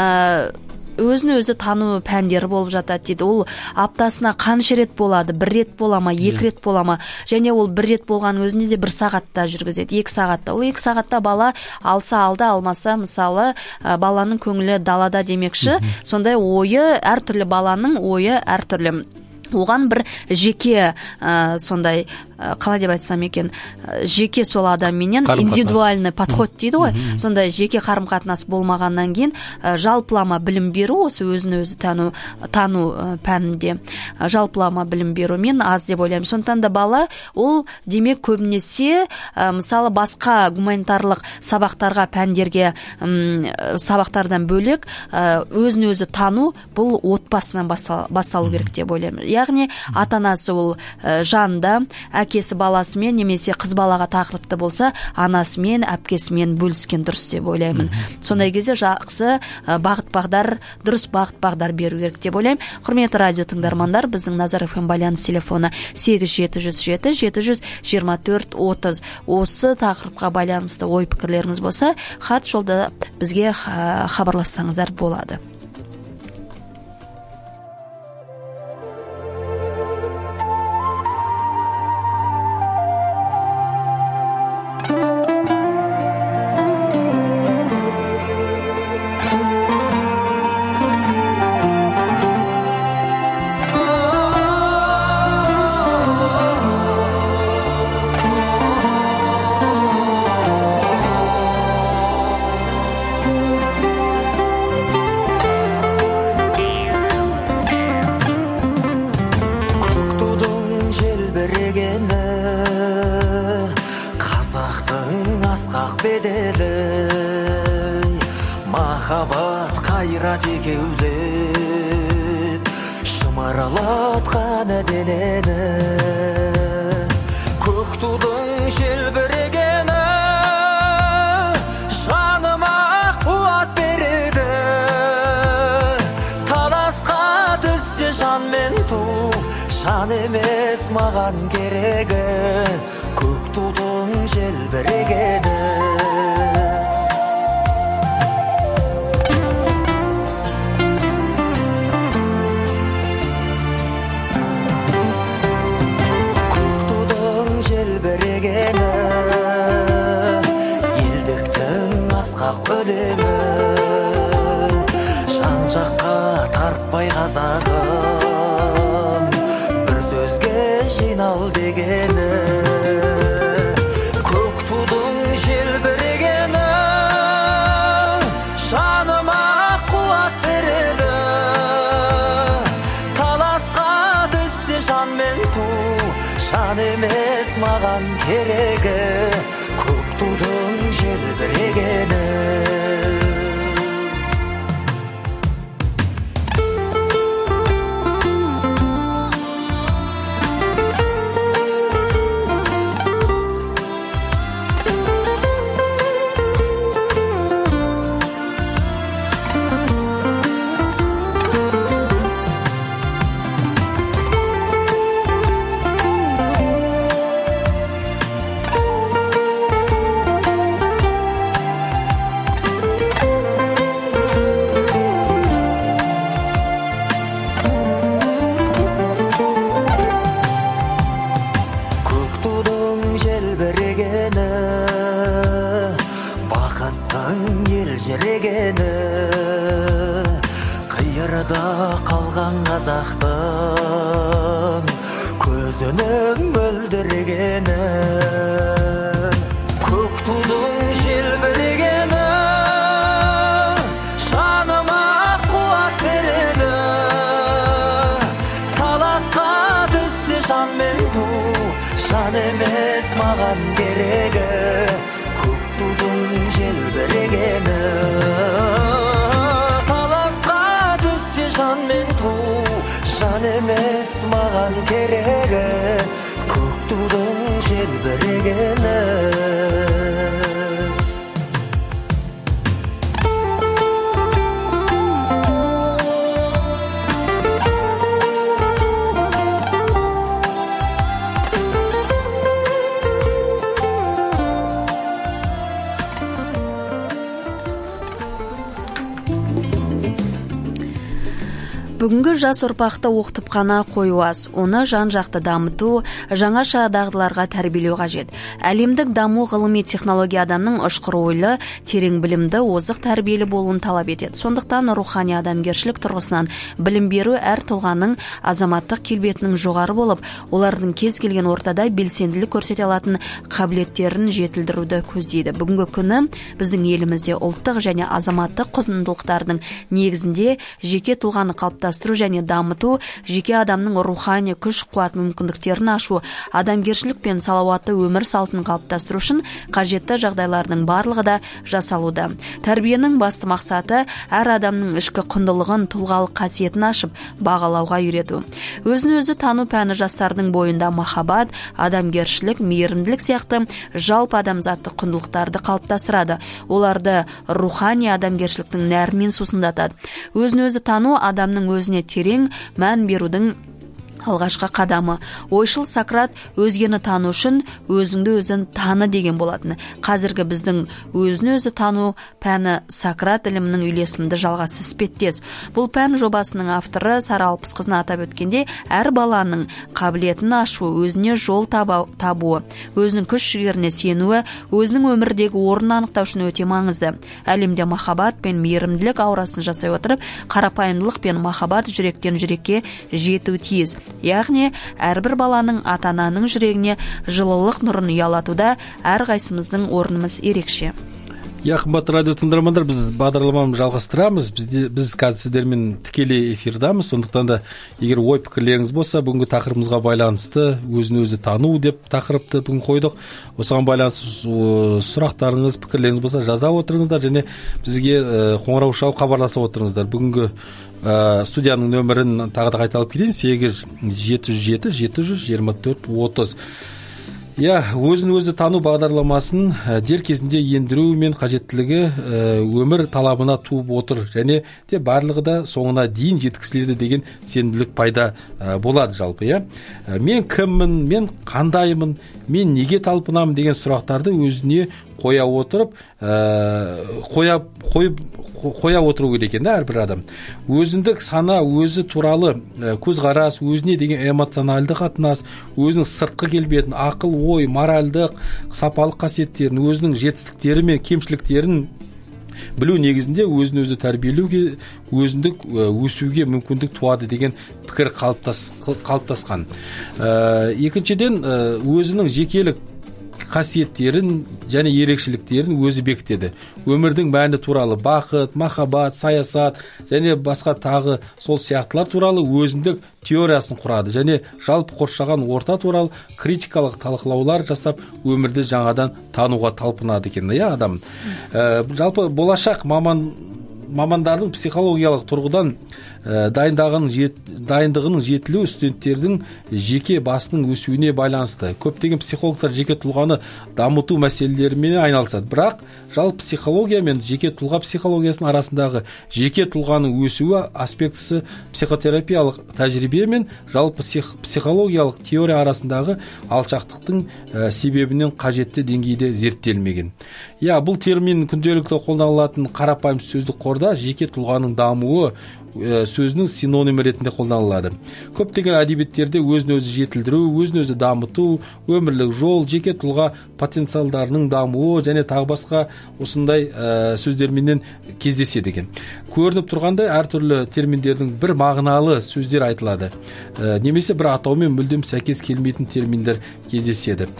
өзін өзі тану пәндері болып жатады дейді. Ол аптасына қанша рет болады? Бір рет бола ма, екі рет бола ма? Және ол бір рет болған өзінде де бір сағатта жүргізеді, екі сағатта. Ол екі сағатта бала алса алды, алмаса, мысалы, баланың көңілі далада демекші. Сондай ойы, әртүрлі баланың ойы әртүрлі. Оған бір жеке сондай, қалай деп айтсам екен, жеке сол адамменен индивидуальный подход дейді ғой, сондай жеке қарым-қатынас болмағаннан кейін жалпылама білім беру, осы өзін өзі тану тану пәнінде жалпылама білім берумен аз деп ойлаймын. Сондықтан да бала ол демек көбінесе мысалы басқа гуманитарлық сабақтарға, пәндерге сабақтардан бөлек өзін өзі тану бұл отбасынан басталу керек деп ойлаймын. Яғни ата-анасы ол жанында, әкесі баласымен немесе қыз балаға тақырыпты болса, анасымен, әпкесімен бөліскен дұрыс деп ойлаймын. Сондай кезде жақсы бағыт-бағдар, дұрыс бағыт-бағдар беру керек деп ойлаймын. Құрметті радио тыңдармандар, біздің Назар эф эм байланыс телефоны сегіз жеті жүз жеті жеті жүз жиырма төрт отыз. Осы тақырыпқа байланысты ой пікірлеріңіз болса, хат жолда бізге хабарлассаңыздар болады. махаббат қайрат екеулеп шымарлатқан денені көк тудың желбірегені жаныма қуат береді таласқа түссе жан мен ту жан емес маған керегі көк тудың желбірегені елдіктің асқақ өлеңі жан жаққа тартпай қазағым бір сөзге жинал дегені көк тудың желбірегені жаныма қуат береді таласқа түссе жан мен ту жан емес маған керегі көк тудың желбірегені қиырда қалған қазақтың көзінің мөлдірегені көк тудың желбірегені жаныма қуат береді таласқа түссе жан мен ту жан емес маған керегі көк тудың желбірегені жан мен ту жан емес маған керегі көк тудың желбірегені Бүгінгі жас ұрпақты оқытып қана қою аз, оны жан-жақты дамыту, жаңаша дағдыларға тәрбиелеу қажет. Әлемдік даму ғылыми технология адамның ұшқыр ойлы, терең білімді, озық тәрбиелі болуын талап етеді. Сондықтан рухани адамгершілік тұрғысынан білім беру әр тұлғаның азаматтық келбетінің жоғары болып, олардың кез келген ортада белсенділік көрсете алатын қабілеттерін жетілдіруді көздейді. Бүгінгі күні біздің елімізде ұлттық және азаматтық құндылықтардың негізінде жеке тұлғаны қалыптастыру және дамыту, жеке адамның рухани күш-қуат мүмкіндіктерін ашу, адамгершілік пен салауатты өмір салтын қалыптастыру үшін қажетті жағдайлардың барлығы да жасалуда. Тәрбиенің басты мақсаты әр адамның ішкі құндылығын, тұлғалық қасиетін ашып, бағалауға үйрету. Өзін-өзі тану пәні жастардың бойында махаббат, адамгершілік, мейірімділік сияқты жалпы адамзаттық құндылықтарды қалыптастырады. Оларды рухани адамгершіліктің нәрімен сусындатады. Өзін-өзі тану адамның өзіне терең мән берудің алғашқы қадамы. Ойшыл Сократ өзгені тану үшін өзіңді өзін таны деген болатын. Қазіргі біздің өзін өзі тану пәні Сократ ілімінің үйлесімді жалғасы іспеттес. Бұл пән жобасының авторы Сара Алпысқызына атап өткенде, әр баланың қабілетін ашу, өзіне жол табуы, өзінің күш жігеріне сенуі, өзінің өмірдегі орнын анықтау үшін өте маңызды. Әлемде махаббат пен мейірімділік аурасын жасай отырып, қарапайымдылық пен махаббат жүректен жүрекке жетуі тиіс. Яғни, әрбір баланың ата-ананың жүрегіне жылылық нұрын ұялатуда әр қайсымыздың орнымыз ерекше. Я қымбатты радио тыңдармандар, біз бағдарламамызды жалғастырамыз. Бізде, біз қазір сіздермен тікелей эфирдамыз. Сондықтан да егер ой пікірлеріңіз болса, бүгінгі тақырыбымызға байланысты өзін өзі тану деп тақырыпты бүгін қойдық. Осыған байланысты сұрақтарыңыз, пікірлеріңіз болса жаза отырыңыздар және бізге қоңырау шалып хабарласа отырыңыздар. Бүгінгі ә, студияның нөмірін тағы да қайталап кетейін: сегіз жеті жүз жеті жеті жүз жиырма төрт отыз. Я, өзін өзі тану бағдарламасын дер кезінде ендіру мен қажеттілігі өмір талабына туып отыр және де барлығы да соңына дейін жеткізіледі деген сенімділік пайда болады жалпы. Я, мен кіммін, мен қандаймын, мен неге талпынамын деген сұрақтарды өзіне қоя отырып, қоя қойып қоя отыру керек екен әрбір адам. Өзіндік сана, өзі туралы көзқарас, өзіне деген эмоционалды қатынас, өзінің сыртқы келбетін, ақыл, ой, моральдық, сапалық қасиеттерін, өзінің жетістіктері мен кемшіліктерін білу негізінде өзін өзі тәрбиелеуге, өзіндік өсуге мүмкіндік туады деген пікір қалыптас, қалыптасқан. Екіншіден, өзінің жекелік қасиеттерін және ерекшеліктерін өзі бекітеді. Өмірдің мәні туралы, бақыт, махаббат, саясат және басқа тағы сол сияқтылар туралы өзіндік теориясын құрады және жалпы қоршаған орта туралы критикалық талқылаулар жасап өмірді жаңадан тануға талпынады екен. Я, адам. Ә, жалпы болашақ маман мамандардың психологиялық тұрғыдан ә, дайындағының жет, дайындығының жетілуі студенттердің жеке басының өсуіне байланысты. Көптеген психологтар жеке тұлғаны дамыту мәселелерімен айналысады. Бірақ жалпы психология мен жеке тұлға психологиясының арасындағы жеке тұлғаның өсуі аспектісі психотерапиялық тәжірибе мен жалпы психологиялық теория арасындағы алшақтықтың ә, себебінен қажетті деңгейде зерттелмеген. Я, бұл термин күнделікті қолданылатын қарапайым сөздік қорда жеке тұлғаның дамуы сөзінің синонимі ретінде қолданылады. Көптеген әдебиеттерде өзін өзі жетілдіру, өзін өзі дамыту, өмірлік жол, жеке тұлға потенциалдарының дамуы және тағы басқа осындай ә, сөздерменен кездеседі екен. Көрініп тұрғандай әртүрлі терминдердің бір мағыналы сөздер айтылады. Ә, немесе бір атаумен мүлдем сәйкес келмейтін терминдер кездеседі.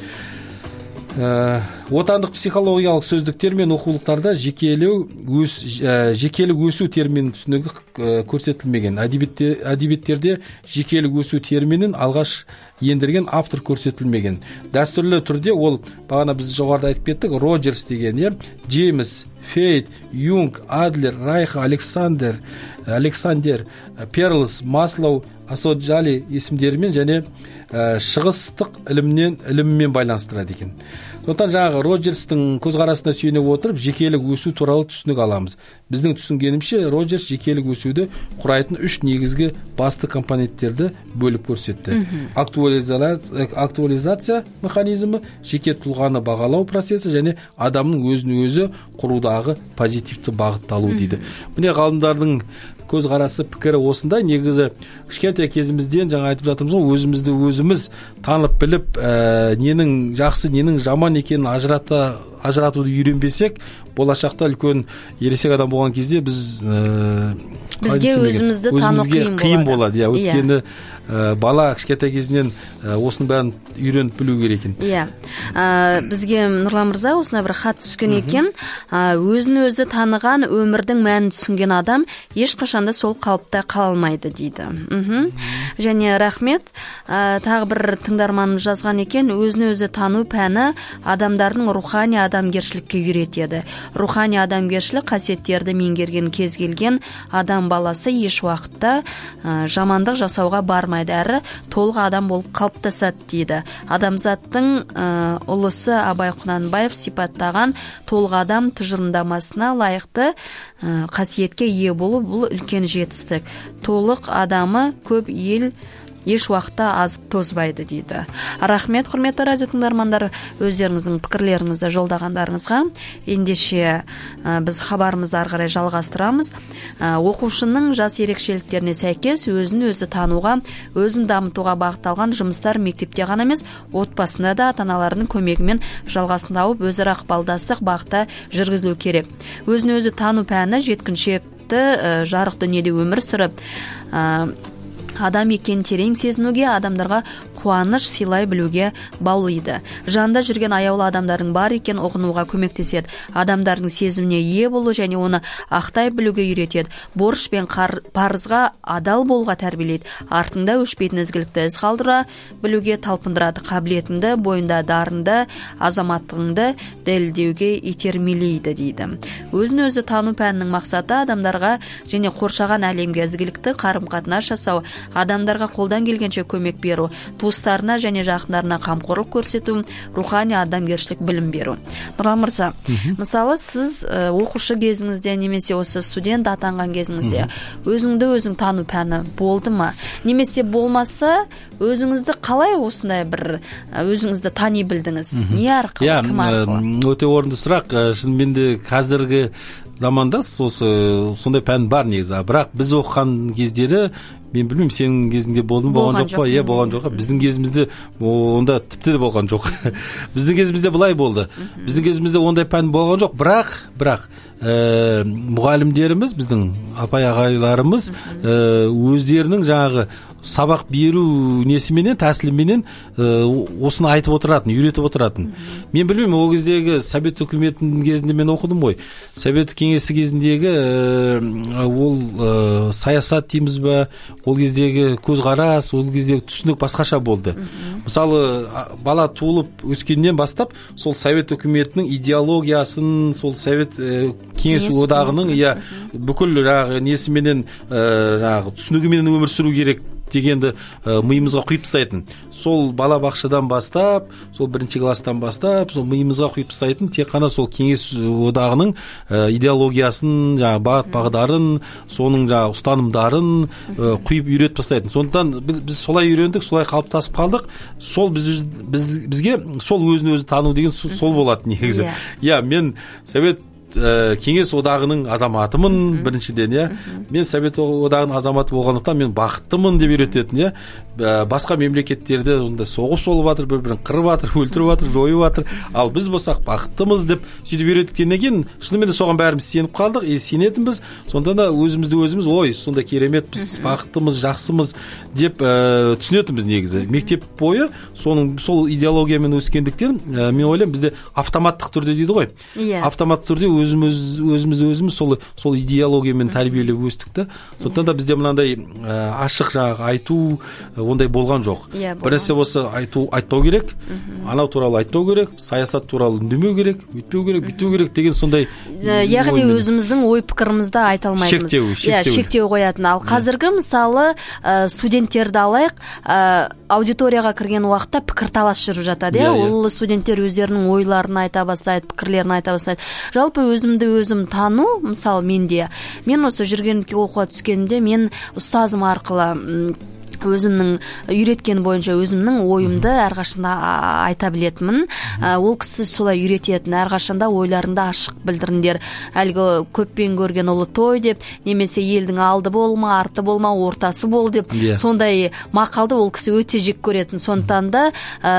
Ә, отандық психологиялық сөздіктер мен оқулықтарда жекелеу өс, ә, жекелік өсу терминінің түсінігі ә, көрсетілмеген. Әдебиетте, әдебиеттерде жекелік өсу терминін алғаш ендірген автор көрсетілмеген. Дәстүрлі түрде ол, бағана біз жоғарыда айтып кеттік, Роджерс деген, е, Джеймс, Фейт, Юнг, Адлер, Райха, Александр, Александр, Перлс, Маслоу, Асоджали есімдерімен және ә, шығыстық ілімнен іліммен байланыстырады екен. Сондықтан жаңағы Роджерстің көзқарасына сүйене отырып, жекелік өсу туралы түсінік аламыз. Біздің түсінгенімше, Роджерс жекелік өсуді құрайтын үш негізгі басты компоненттерді бөліп көрсетті. Актуализация, актуализация механизмі, жеке тұлғаны бағалау процесі және адамның өзін өзі құрудағы позитивті бағытталу дейді. Міне ғалымдардың көзқарасы, пікірі осындай. Негізі кішкентай кезімізден жаңа айтып жатырмыз ғой, өзімізді өзіміз танып біліп, ә, ненің жақсы, ненің жаман екенін ажырата ажыратуды үйренбесек, болашақта үлкен ересек адам болған кезде біз ә, бізге өзімізді тану қиын болады. Я, өйткені ә, бала кішкентай кезінен ә, осының бәрін үйреніп білу керек екен. Иә. Ә, бізге Нұрлан мырза осындай бір хат түскен екен. Ә, өзін өзі таныған, өмірдің мәнін түсінген адам ешқашанда сол қалыпта қала алмайды дейді. Мхм. Және рахмет. Ә, тағы бір тыңдарманымыз жазған екен, өзін өзі тану пәні адамдардың рухани адамгершілікке үйретеді. Рухани адамгершілік қасиеттерді меңгерген кез келген адам баласы еш уақытта ә, жамандық жасауға бармайды, әрі толық адам болып қалыптасады дейді. Адамзаттың ә, ұлысы Абай Құнанбаев сипаттаған толық адам тұжырымдамасына лайықты ә, қасиетке ие болу бұл үлкен жетістік. Толық адамы көп ел еш уақытта азып тозбайды дейді. Рахмет, құрметті радио тыңдармандар, өздеріңіздің пікірлеріңізді жолдағандарыңызға. Ендеше ә, біз хабарымызды ары қарай жалғастырамыз. Ә, оқушының жас ерекшеліктеріне сәйкес өзін өзі тануға, өзін дамытуға бағытталған жұмыстар мектепте ғана емес, отбасында да ата-аналарының көмегімен жалғасын тауып, өзара ықпалдастық бағытта жүргізілу керек. Өзін өзі тану пәні жеткіншекті ә, жарық дүниеде өмір сүріп, ә, адам екенін терең сезінуге, адамдарға қуаныш сыйлай білуге баулиды. Жанында жүрген аяулы адамдардың бар екен ұғынуға көмектеседі. Адамдардың сезіміне ие болу және оны ақтай білуге үйретеді. Борыш пен парызға адал болуға тәрбиелейді. Артында өшпейтін ізгілікті із қалдыра білуге талпындырады. Қабілетіңді, бойында дарынды, азаматтығыңды дәлелдеуге итермелейді дейді. Өзін өзі тану пәнінің мақсаты адамдарға және қоршаған әлемге ізгілікті қарым-қатынас жасау, адамдарға қолдан келгенше көмек беру, туыстарына және жақындарына қамқорлық көрсету, рухани адамгершілік білім беру. Нұрлан мырза, мысалы сіз ә, оқушы кезіңізде немесе осы студент атанған кезіңізде өзіңді өзің тану пәні болды ма? Немесе болмаса өзіңізді қалай осындай бір өзіңізді тани білдіңіз? Не арқылы, yeah, кім арқылы? Өте орынды сұрақ. Шынымен де қазіргі заманда осы сондай пән бар негізі. Бірақ біз оқыған кездері, мен білмеймін, сенің кезіңде болды ма, болған жоқ па? Иә, болған жоқ. Біздің кезімізде онда тіпті де болған жоқ. Біздің кезімізде былай болды. Біздің кезімізде ондай пән болған жоқ. Бірақ, бірақ ә, мұғалімдеріміз, біздің апай ағайларымыз ә, өздерінің жаңағы сабақ беру несіменен, тәсіліменен осыны айтып отыратын, үйретіп отыратын. Мен білмеймін, ол кездегі Совет үкіметінің кезінде мен оқыдым ғой. Совет кеңесі кезіндегі ол саясат дейміз ба, ол кездегі көзқарас, ол кездегі түсінік басқаша болды. Мысалы, бала туылып өскеннен бастап, сол Совет үкіметінің идеологиясын, сол Совет кеңес одағының иә бүкіл жаңағы несіменен жаңағы түсінігімен өмір сүру керек дегенді ә, миымызға құйып тастайтын. Сол бала бақшадан бастап, сол бірінші класстан бастап, сол миымызға құйып тастайтын тек қана сол кеңес одағының ә, идеологиясын, жаңағы бағыт бағдарын, соның жаңағы ұстанымдарын ә, құйып үйретіп тастайтын. Сондықтан біз, біз солай үйрендік, солай қалыптасып қалдық. Сол біз, біз бізге сол өзін өзі тану деген сол болады негізі. Иә, мен Совет Ә, кеңес одағының азаматымын біріншіден, иә. Мен Совет одағының азаматы болғандықтан мен бақыттымын деп үйрететін, иә. Басқа мемлекеттерде онда соғыс болып жатыр, бір-бірін қырып жатыр, өлтіріп жатыр, жойып жатыр. Ал біз болсақ бақыттымыз деп сөйтіп үйреткеннен кейін шынымен де соған бәріміз сеніп қалдық, е, сенетінбіз. Сонда да өзімізді өзіміз, ой, сонда керемет, біз бақыттымыз, жақсымыз деп ә, түсінетінбіз негізі. Мектеп бойы соның сол идеологиямен өскендіктен ә, мен ойлаймын, бізде автоматтық түрде дейді ғой. Yeah. Автоматты түрде өзіміз өзімізді өзіміз сол сол идеологиямен тәрбиелеп өстік та. Сондықтан да бізде мынандай ә, ашық жаңағы айту ондай болған жоқ. Yeah, біресе осы айту айтпау керек, анау туралы айтпау керек, саясат туралы үндемеу керек, өйтпеу керек, бүйтпеу керек деген сондай. Яғни өзіміздің ой пікірімізді айта алмаймыз. Шектеу, шектеу. Шектеу қоятын. Ал қазіргі мысалы студенттерді алайық, аудиторияға кірген уақытта пікірталас жүріп жатады. Yeah, yeah. Ол студенттер өздерінің ойларын айта бастайды, пікірлерін айта бастайды. Жалпы өзімді өзім тану, мысалы менде, мен осы жүрген оқуға түскенде мен ұстазым арқылы өзімнің үйреткен бойынша өзімнің ойымды әрқашанда айта білетінмін. Ол кісі солай үйрететін, әрқашанда ойларыңды ашық білдіріңдер. Әлгі көппен көрген ұлы той деп, немесе елдің алды болма, арты болма, ортасы бол деп, yeah. Сондай мақалды ол кісі өте жек көретін. Сондықтан да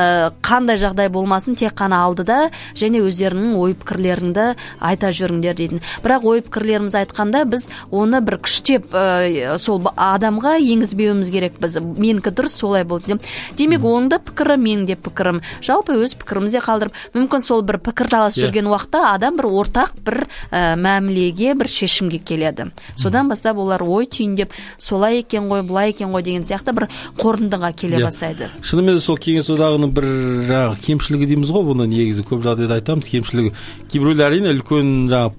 қандай жағдай болмасын, тек қана алдыда және өздерінің ой пікірлеріңді айта жүріңдер дейтін. Бірақ ой пікірлеріміз айтқанда біз оны бір күштеп сол адамға енгізбеуіміз керек. Біз менікі дұрыс, солай болды деп. Демек, оның да пікірі, менің де пікірім. Жалпы өз пікірімізде қалдырып, мүмкін сол бір пікірталас жүрген уақытта адам бір ортақ бір ә, мәмілеге, бір шешімге келеді. Содан бастап олар ой түйіндеп, солай екен ғой, бұлай екен ғой деген сияқты бір қорытындыға келе бастайды. Шынымен сол кеңес одағының бір жаңағы кемшілігі дейміз ғой, бұны негізі көп жағдайда айтамыз, кемшілігі. Кейбіреулер әрине үлкен жаңағы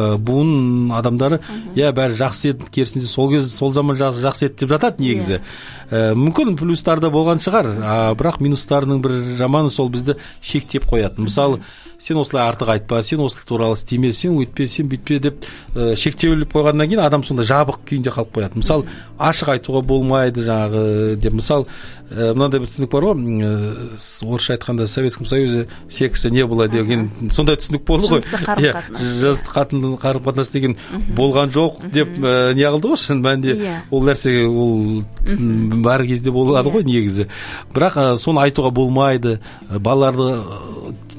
буын адамдары, иә, бәрі жақсы еді, керісінше сол кез сол заман жақсы, жақсы еді деп жатады негізі. Ә, мүмкін плюстар да болған шығар, а, бірақ минустарының бір жаманы сол бізді шектеп қоятын. Мысалы, сен осылай артық айтпа, сен осы туралы істеме, сен өйтпе, сен бүйтпе деп ә, шектеуліп қойғаннан кейін адам сонда жабық күйінде қалып қояды. Мысалы, ашық айтуға болмайды жаңағы деп. Мысалы, ә, мынандай бір түсінік бар ғой, ә, орысша айтқанда Советском Союзе секса не было деген сондай түсінік болды ғой. Жыныстық қарым-қатынас деген болған жоқ деп ә, не қылды ғой, шын мәнінде ол нәрсе ол бар кезде болады ғой негізі. Бірақ ә, соны айтуға болмайды, балаларды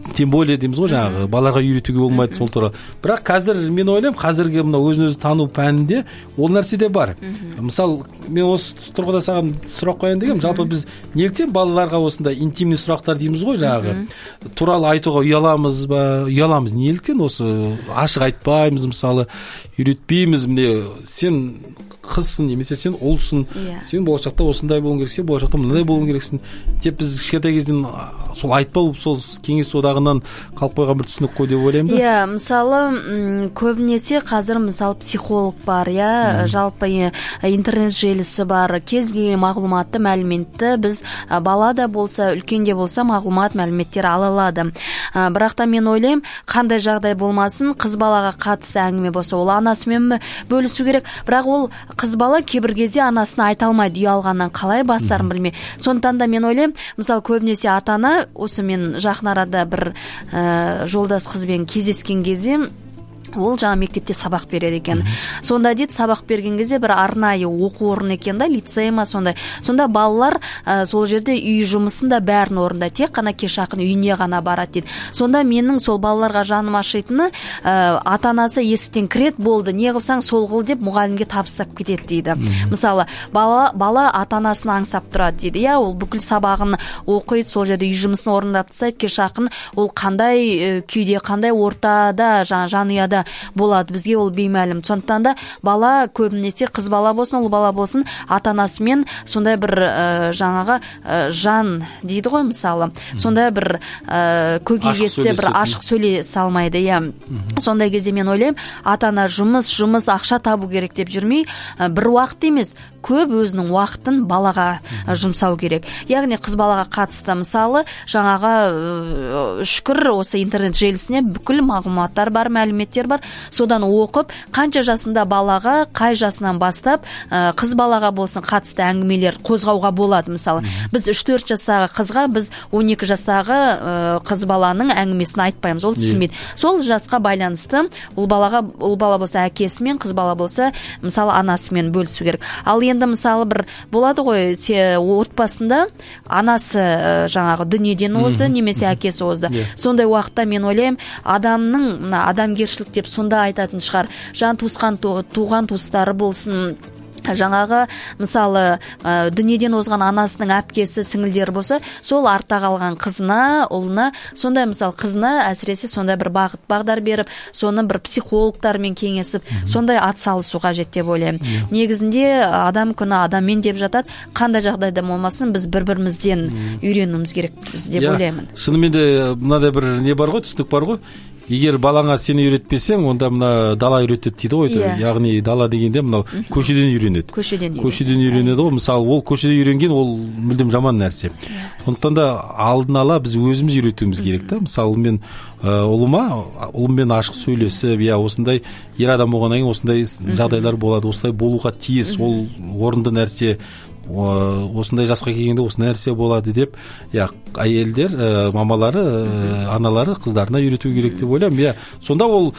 тем более дейміз ғой жаңағы балаларға үйретуге болмайды сол туралы. Бірақ қазір мен ойлаймын, қазіргі мына өзін өзі тану пәнінде ол нәрсе де бар. Мысалы, мен осы тұрғыда саған сұрақ қояйын дегенмін, жалпы біз неліктен балаларға осындай интимный сұрақтар дейміз ғой жаңағы туралы айтуға ұяламыз ба, ұяламыз неліктен осы ашық айтпаймыз, мысалы үйретпейміз, міне сен қызсың немесе сен ұлсың, сен болашақта осындай болуың керексің, болашақта мынандай болуың керексің деп біз кішкентай кезден сол айтпау, сол кеңес одағынан қалып қойған бір түсінік қой деп ойлаймын да. Иә, мысалы көбінесе қазір мысалы психолог бар, иә, жалпы интернет желісі бар, кез келген мағлұматты, мәліметті біз бала да болса, үлкен де болса мағлұмат, мәліметтер ала алады. Бірақ та мен ойлаймын, қандай жағдай болмасын, қыз балаға қатысты әңгіме болса, ол анасымен бөлісу керек. Бірақ ол қыз бала кейбір кезде анасына айта алмайды, ұялғаннан қалай бастарын білмей. Сондықтан да мен ойлаймын, мысалы көбінесе ата-ана, осы мен жақын арада бір ә, жолдас қызбен кездескен кезде, ол жаңа мектепте сабақ береді екен. Сонда дейді, сабақ берген кезде бір арнайы оқу орны екен да, лицей ма сондай. Сонда балалар ә, сол жерде үй жұмысын да бәрін орында, тек қана кеш ақын үйіне ғана барады дейді. Сонда менің сол балаларға жаным ашитыны, ә, ата-анасы есіктен кірет, болды, не қылсаң сол қыл деп мұғалімге табыстап кетеді дейді. Мысалы, бала, бала ата-анасын аңсап тұрады дейді. Я, ол бүкіл сабағын оқиды, сол жерде үй жұмысын орындап тастайды, кеш ақын ол қандай күйде, қандай ортада, жанұяда болады, бізге ол беймәлім. Сондықтан да бала көбінесе қыз бала болсын, ұл бала болсын, ата-анасымен сондай бір ә, жаңағы ә, жан дейді ғой мысалы. Сондай бір ә, көкейкесте бір ашық сөйлесе алмайды, иә. Сондай кезде мен ойлаймын, ата-ана жұмыс, жұмыс, ақша табу керек деп жүрмей, ә, бір уақыт емес, көп өзінің уақытын балаға жұмсау керек. Яғни қыз балаға қатысты мысалы жаңағы шүкір осы интернет желісіне бүкіл мағлұматтар бар, мәліметтер бар. Содан оқып, қанша жасында балаға, қай жасынан бастап қыз балаға болсын қатысты әңгімелер қозғауға болады. Мысалы, біз үш төрт жастағы қызға біз он екі жастағы қыз баланың әңгімесін айтпаймыз, ол түсінбейді. Сол жасқа байланысты ұл балаға, ұл бала болса әкесімен, қыз бала болса мысалы анасымен бөлісу керек. Ал енді мысалы бір болады ғой, отбасында анасы жаңағы дүниеден озды, немесе әкесі озды. Сондай уақытта мен ойлаймын, адамның адамгершілік деп сонда айтатын шығар. Жан туысқан, туған туыстары болсын, жаңағы мысалы дүниеден озған анасының әпкесі, сіңілдері болса, сол артта қалған қызына, ұлына, сондай мысалы қызына әсіресе сондай бір бағыт бағдар беріп, соны бір психологтармен кеңесіп, сондай атсалысу қажет деп ойлаймын. Негізінде адам күні адаммен деп жатады, қандай жағдайда болмасын біз бір-бірімізден үйренуіміз керекпіз деп ойлаймын. Шынымен де мынадай бір не бар ғой, түсінік бар ғой. Егер балаңа сені үйретпесең, онда мына дала үйретеді дейді ғой. Yeah. Яғни дала дегенде мынау көшеден үйренеді. Көшеден үйренеді. Көшеден үйренеді ғой. Мысалы, ол көшеде үйренген, ол мүлдем жаман нәрсе. Сондықтан да алдын ала біз өзіміз үйретуіміз керек та. Мысалы, мен ұлыма, ұлыммен ашық сөйлесіп, я осындай ер адам болғаннан кейін осындай жағдайлар болады, осылай болуға тиіс, ол орынды нәрсе. Осындай жасқа келгенде осы нәрсе болады деп, я әйелдер, мамалары, аналары қыздарына үйрету керек деп ойлаймын. Я сонда ол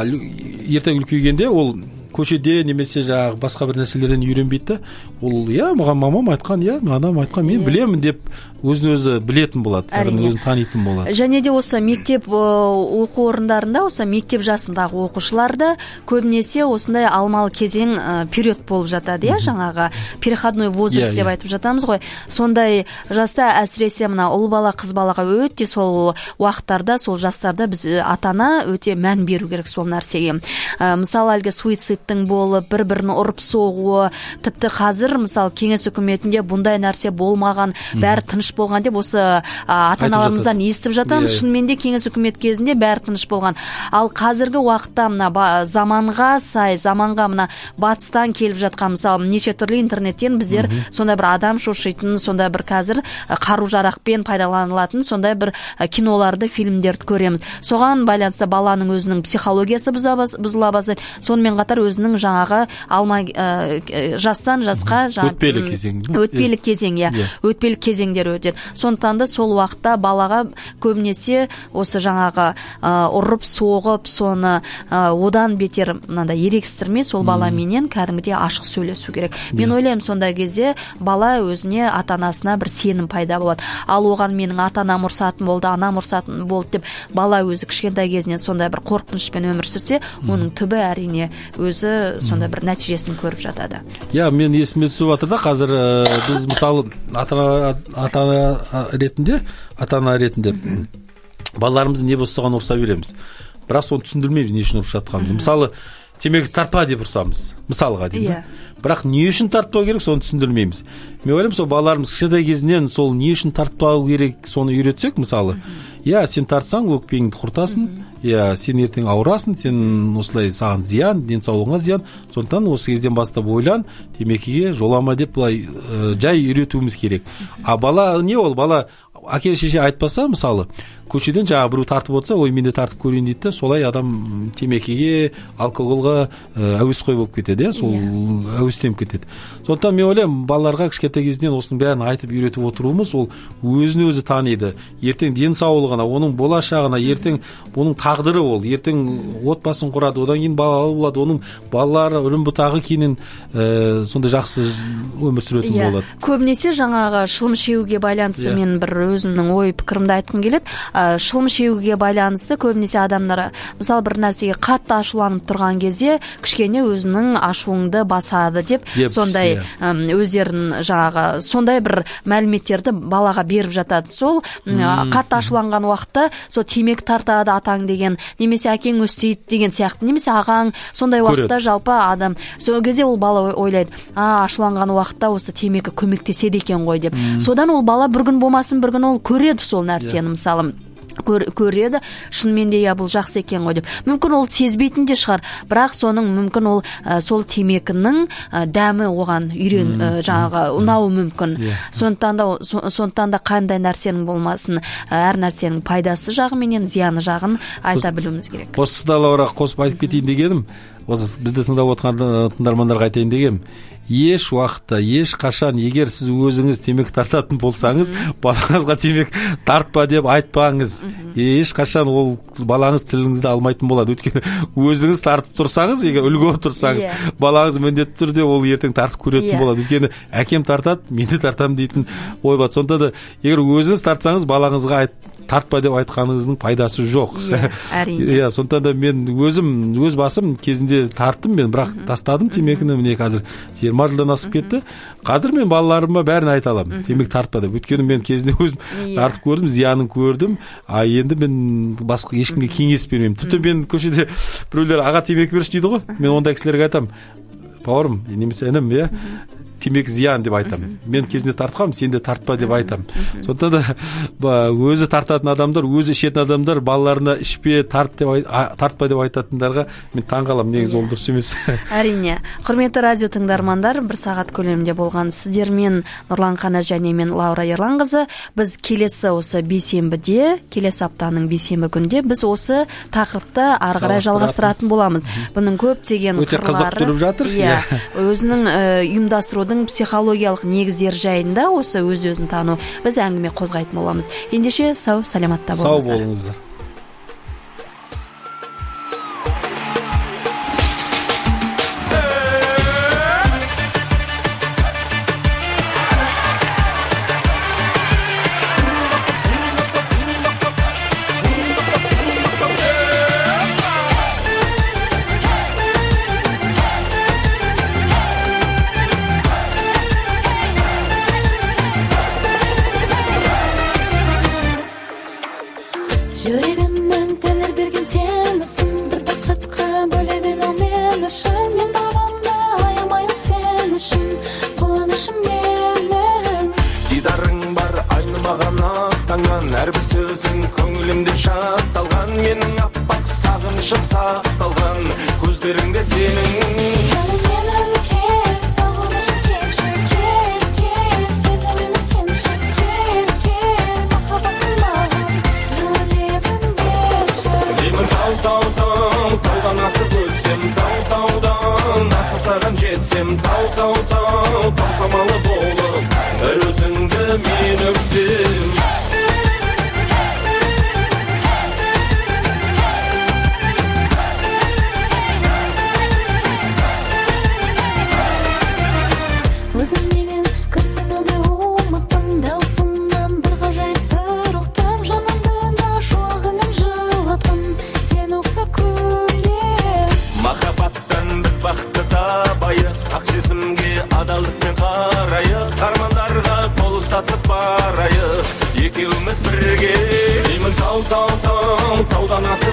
ертең үлкейгенде ол көшеде немесе жаңағы басқа бір нәрселерден үйренбейді. Ол я маған мамам айтқан, я анам айтқан, мен білемін деп өзін өзі білетін болады, өзін танитын болады. Және де осы мектеп оқу орындарында, осы мектеп жасындағы оқушыларда көбінесе осындай алмалы кезең период болып жатады, я жаңағы переходной возраст деп айтып жатамыз ғой. Сондай жаста әсіресе мына ұл бала, қыз балаға өте сол уақыттарда, сол жастарда біз ата-ана өте мән беру керек сол нәрсеге. Мысалы, әлгі суицидтің болып, бір-бірін ұрып соғуы, тіпті қазір мысалы кеңес үкіметінде бұндай нәрсе болмаған, бәрі тыныш болған деп осы ата-аналарымыздан естіп жатамыз. Шынымен де кеңес үкімет кезінде бәрі тыныш болған. Ал қазіргі уақытта мына заманға сай, заманға мына батыстан келіп жатқан мысалы неше түрлі интернеттен біздер сондай бір адам шошитын, сондай бір қазір қару-жарақпен пайдаланылатын сондай бір киноларды, фильмдерді көреміз. Соған байланысты баланың өзінің психологиясы бұзыла бастайды. Сонымен қатар өзінің жаңағы алма жастан жасқа өтпелі кезең. Өтпелі кезең, иә. Өтпелі кезеңдер өтеді. Сондықтан да сол уақытта балаға көбінесе осы жаңағы ұрып, соғып, соны одан бетер мынандай ерекстірмей сол баламенен кәдімгідей ашық сөйлесу керек. Мен ойлаймын сондай кезде бала өзіне ата-анасына бір сенім пайда болады. Ал оған менің ата-анам ұрсатын болды, анам ұрсатын болды деп бала өзі кішкентай кезінен сондай бір қорқынышпен өмір сүрсе, оның түбі әрине өзі сондай бір нәтижесін көріп жатады. Иә, мен есіме түсіп жатыр да, қазір біз мысалы ата-ана ретінде, ата-ана ретінде балаларымызды не болса соған ұрса береміз. Бірақ соны түсіндірмейміз, не үшін ұрып жатқанымызды. Мысалы, темекі тартпа деп ұрсамыз, мысалға деймін. Бірақ не үшін тартпау керек, соны түсіндірмейміз. Мен ойлаймын, сол балаларымыз кішкентай кезінен сол не үшін тартпау керек, соны үйретсек, мысалы, иә, сен тартсаң өкпеңді құртасың, иә, сен ертең ауырасың, сен осылай саған зиян, денсаулығыңа зиян. Сондықтан осы кезден бастап ойлан, темекіге жолама деп былай жай үйретуіміз керек. А бала не ол? Бала әке шеше айтпаса, мысалы, көшеден жаңа біреу тартып отырса, ой, мен де тартып көрейін дейді де, солай адам темекіге, алкоголға әуесқой болып кетеді, сол әуестеніп кетеді. Сондықтан мен ойлаймын, балаларға кішкентай кезінен осының бәрін айтып үйретіп отыруымыз, ол өзін өзі таниды. Ертең денсаулығына, оның болашағына, ертең оның тағдыры ол, ертең отбасын құрады, одан кейін балалы болады, оның балалары үлім бұтағы кейінен сондай жақсы өмір сүретін болады. Көбінесе жаңағы шылым шегуге байланысты мен бір өзімнің ой пікірімді айтқым келеді. Шылым шегуге байланысты көбінесе адамдар мысалы бір нәрсеге қатты ашуланып тұрған кезде кішкене өзінің ашуыңды басады деп сондай өздерін жаңағы сондай бір мәліметтерді балаға беріп жатады. Сол қатты ашуланған уақытта сол темекі тартады атаң деген, немесе әкең өстейді деген сияқты, немесе ағаң, сондай уақытта жалпы адам сол кезде ол бала ойлайды, а ашуланған уақытта осы темекі көмектеседі екен ғой деп. Содан ол бала бір күн болмасын бір күн ол көреді сол нәрсені, мысалы көреді, шынымен де я бұл жақсы екен ғой деп. Мүмкін ол сезбейтін де шығар, бірақ соның мүмкін ол сол темекінің дәмі оған үйрен жаңағы ұнауы мүмкін. Сондықтан да сондықтан да қандай нәрсенің болмасын, әр нәрсенің пайдасы жағы менен зияны жағын айта білуіміз керек. Осы да Лаура қосып айтып кетейін дегенім, осы бізді тыңдап отырған тыңдармандарға айтайын дегенім, еш уақытта, еш қашан егер сіз өзіңіз темекі тартатын болсаңыз, балаңызға темекі тартпа деп айтпаңыз. Еш қашан ол балаңыз тіліңізді алмайтын болады. Өйткені өзіңіз тартып тұрсаңыз, егер үлгі болып тұрсаңыз, балаңыз міндетті түрде ол ертең тартып көретін болады. Өйткені әкем тартады, мен де тартамын дейтін ой бар. Сонда да егер өзіңіз тартсаңыз, балаңызға айт тартпа деп айтқаныңыздың пайдасы жоқ. Иә, сондықтан да мен өзім, өз басым кезінде тарттым мен, бірақ тастадым темекіні, міне қазір жиырма жылдан асып кетті. Қазір мен балаларыма бәрін айта аламын, темекі тартпа деп. Өйткені мен кезінде өзім тартып көрдім, зиянын көрдім. А енді мен басқа ешкімге кеңес бермеймін. Тіпті мен көшеде біреулер аға темекі берші дейді ғой. Мен ондай кісілерге айтамын, бауырым, немесе інім, иә, темекі зиян деп айтамын. Мен кезінде тартқам, сен де тартпа деп айтамын. Сондықтан да өзі тартатын адамдар, өзі ішетін адамдар балаларына ішпе, тарт деп тартпа деп айтатындарға мен таңғаламын, негізі ол дұрыс емес. Әрине. Құрметті радио тыңдармандар, бір сағат көлемінде болған сіздермен Нұрлан Қанат және мен Лаура Ерланқызы. Біз келесі осы бейсенбіде, келесі аптаның бейсенбі күнде біз осы тақырыпты ары қарай жалғастыратын боламыз. Бұның көптеген қырлары, өте қызық жүріп жатыр. Иә, өзінің ұйымдастырудың психологиялық негіздері жайында осы өз-өзін тану біз әңгіме қозғайтын боламыз. Ендеше сау, саламатта болыңыздар. Сау болыңыздар. Жүрегімнің тәңір берген темісің, бір бақытқа бөледің ол мен үшін. Мен барымды аямайын сен үшін, қуанышым менің. Дидарың бар айнымаған ақтаңнан, әрбір сөзің көңілімде жатталған. Менің аппақ сағынышым сақталған, көздеріңде сенің. Жаным менің кел, сағынышым келші, кел, кел, сезімімді сенші, кел, кел, махаббатым маған. Тау-тау-тау, таудан асып өтсем, тау-таудан самалы болып бір өзіңді мен өпсем. Өзің менен күрсінуді ұмыттым, даусыңнан бір ғажайып сыр ұқтым, жанымды шуағынан жылаттым, сен ұқсап күлем. Махаббаттан біз бақытты табайық, ақ сезімге адалдықпен қарайық, армандарға қол ұстасып барайық, екеуміз бірге. Деймін тау тау тау таудан асып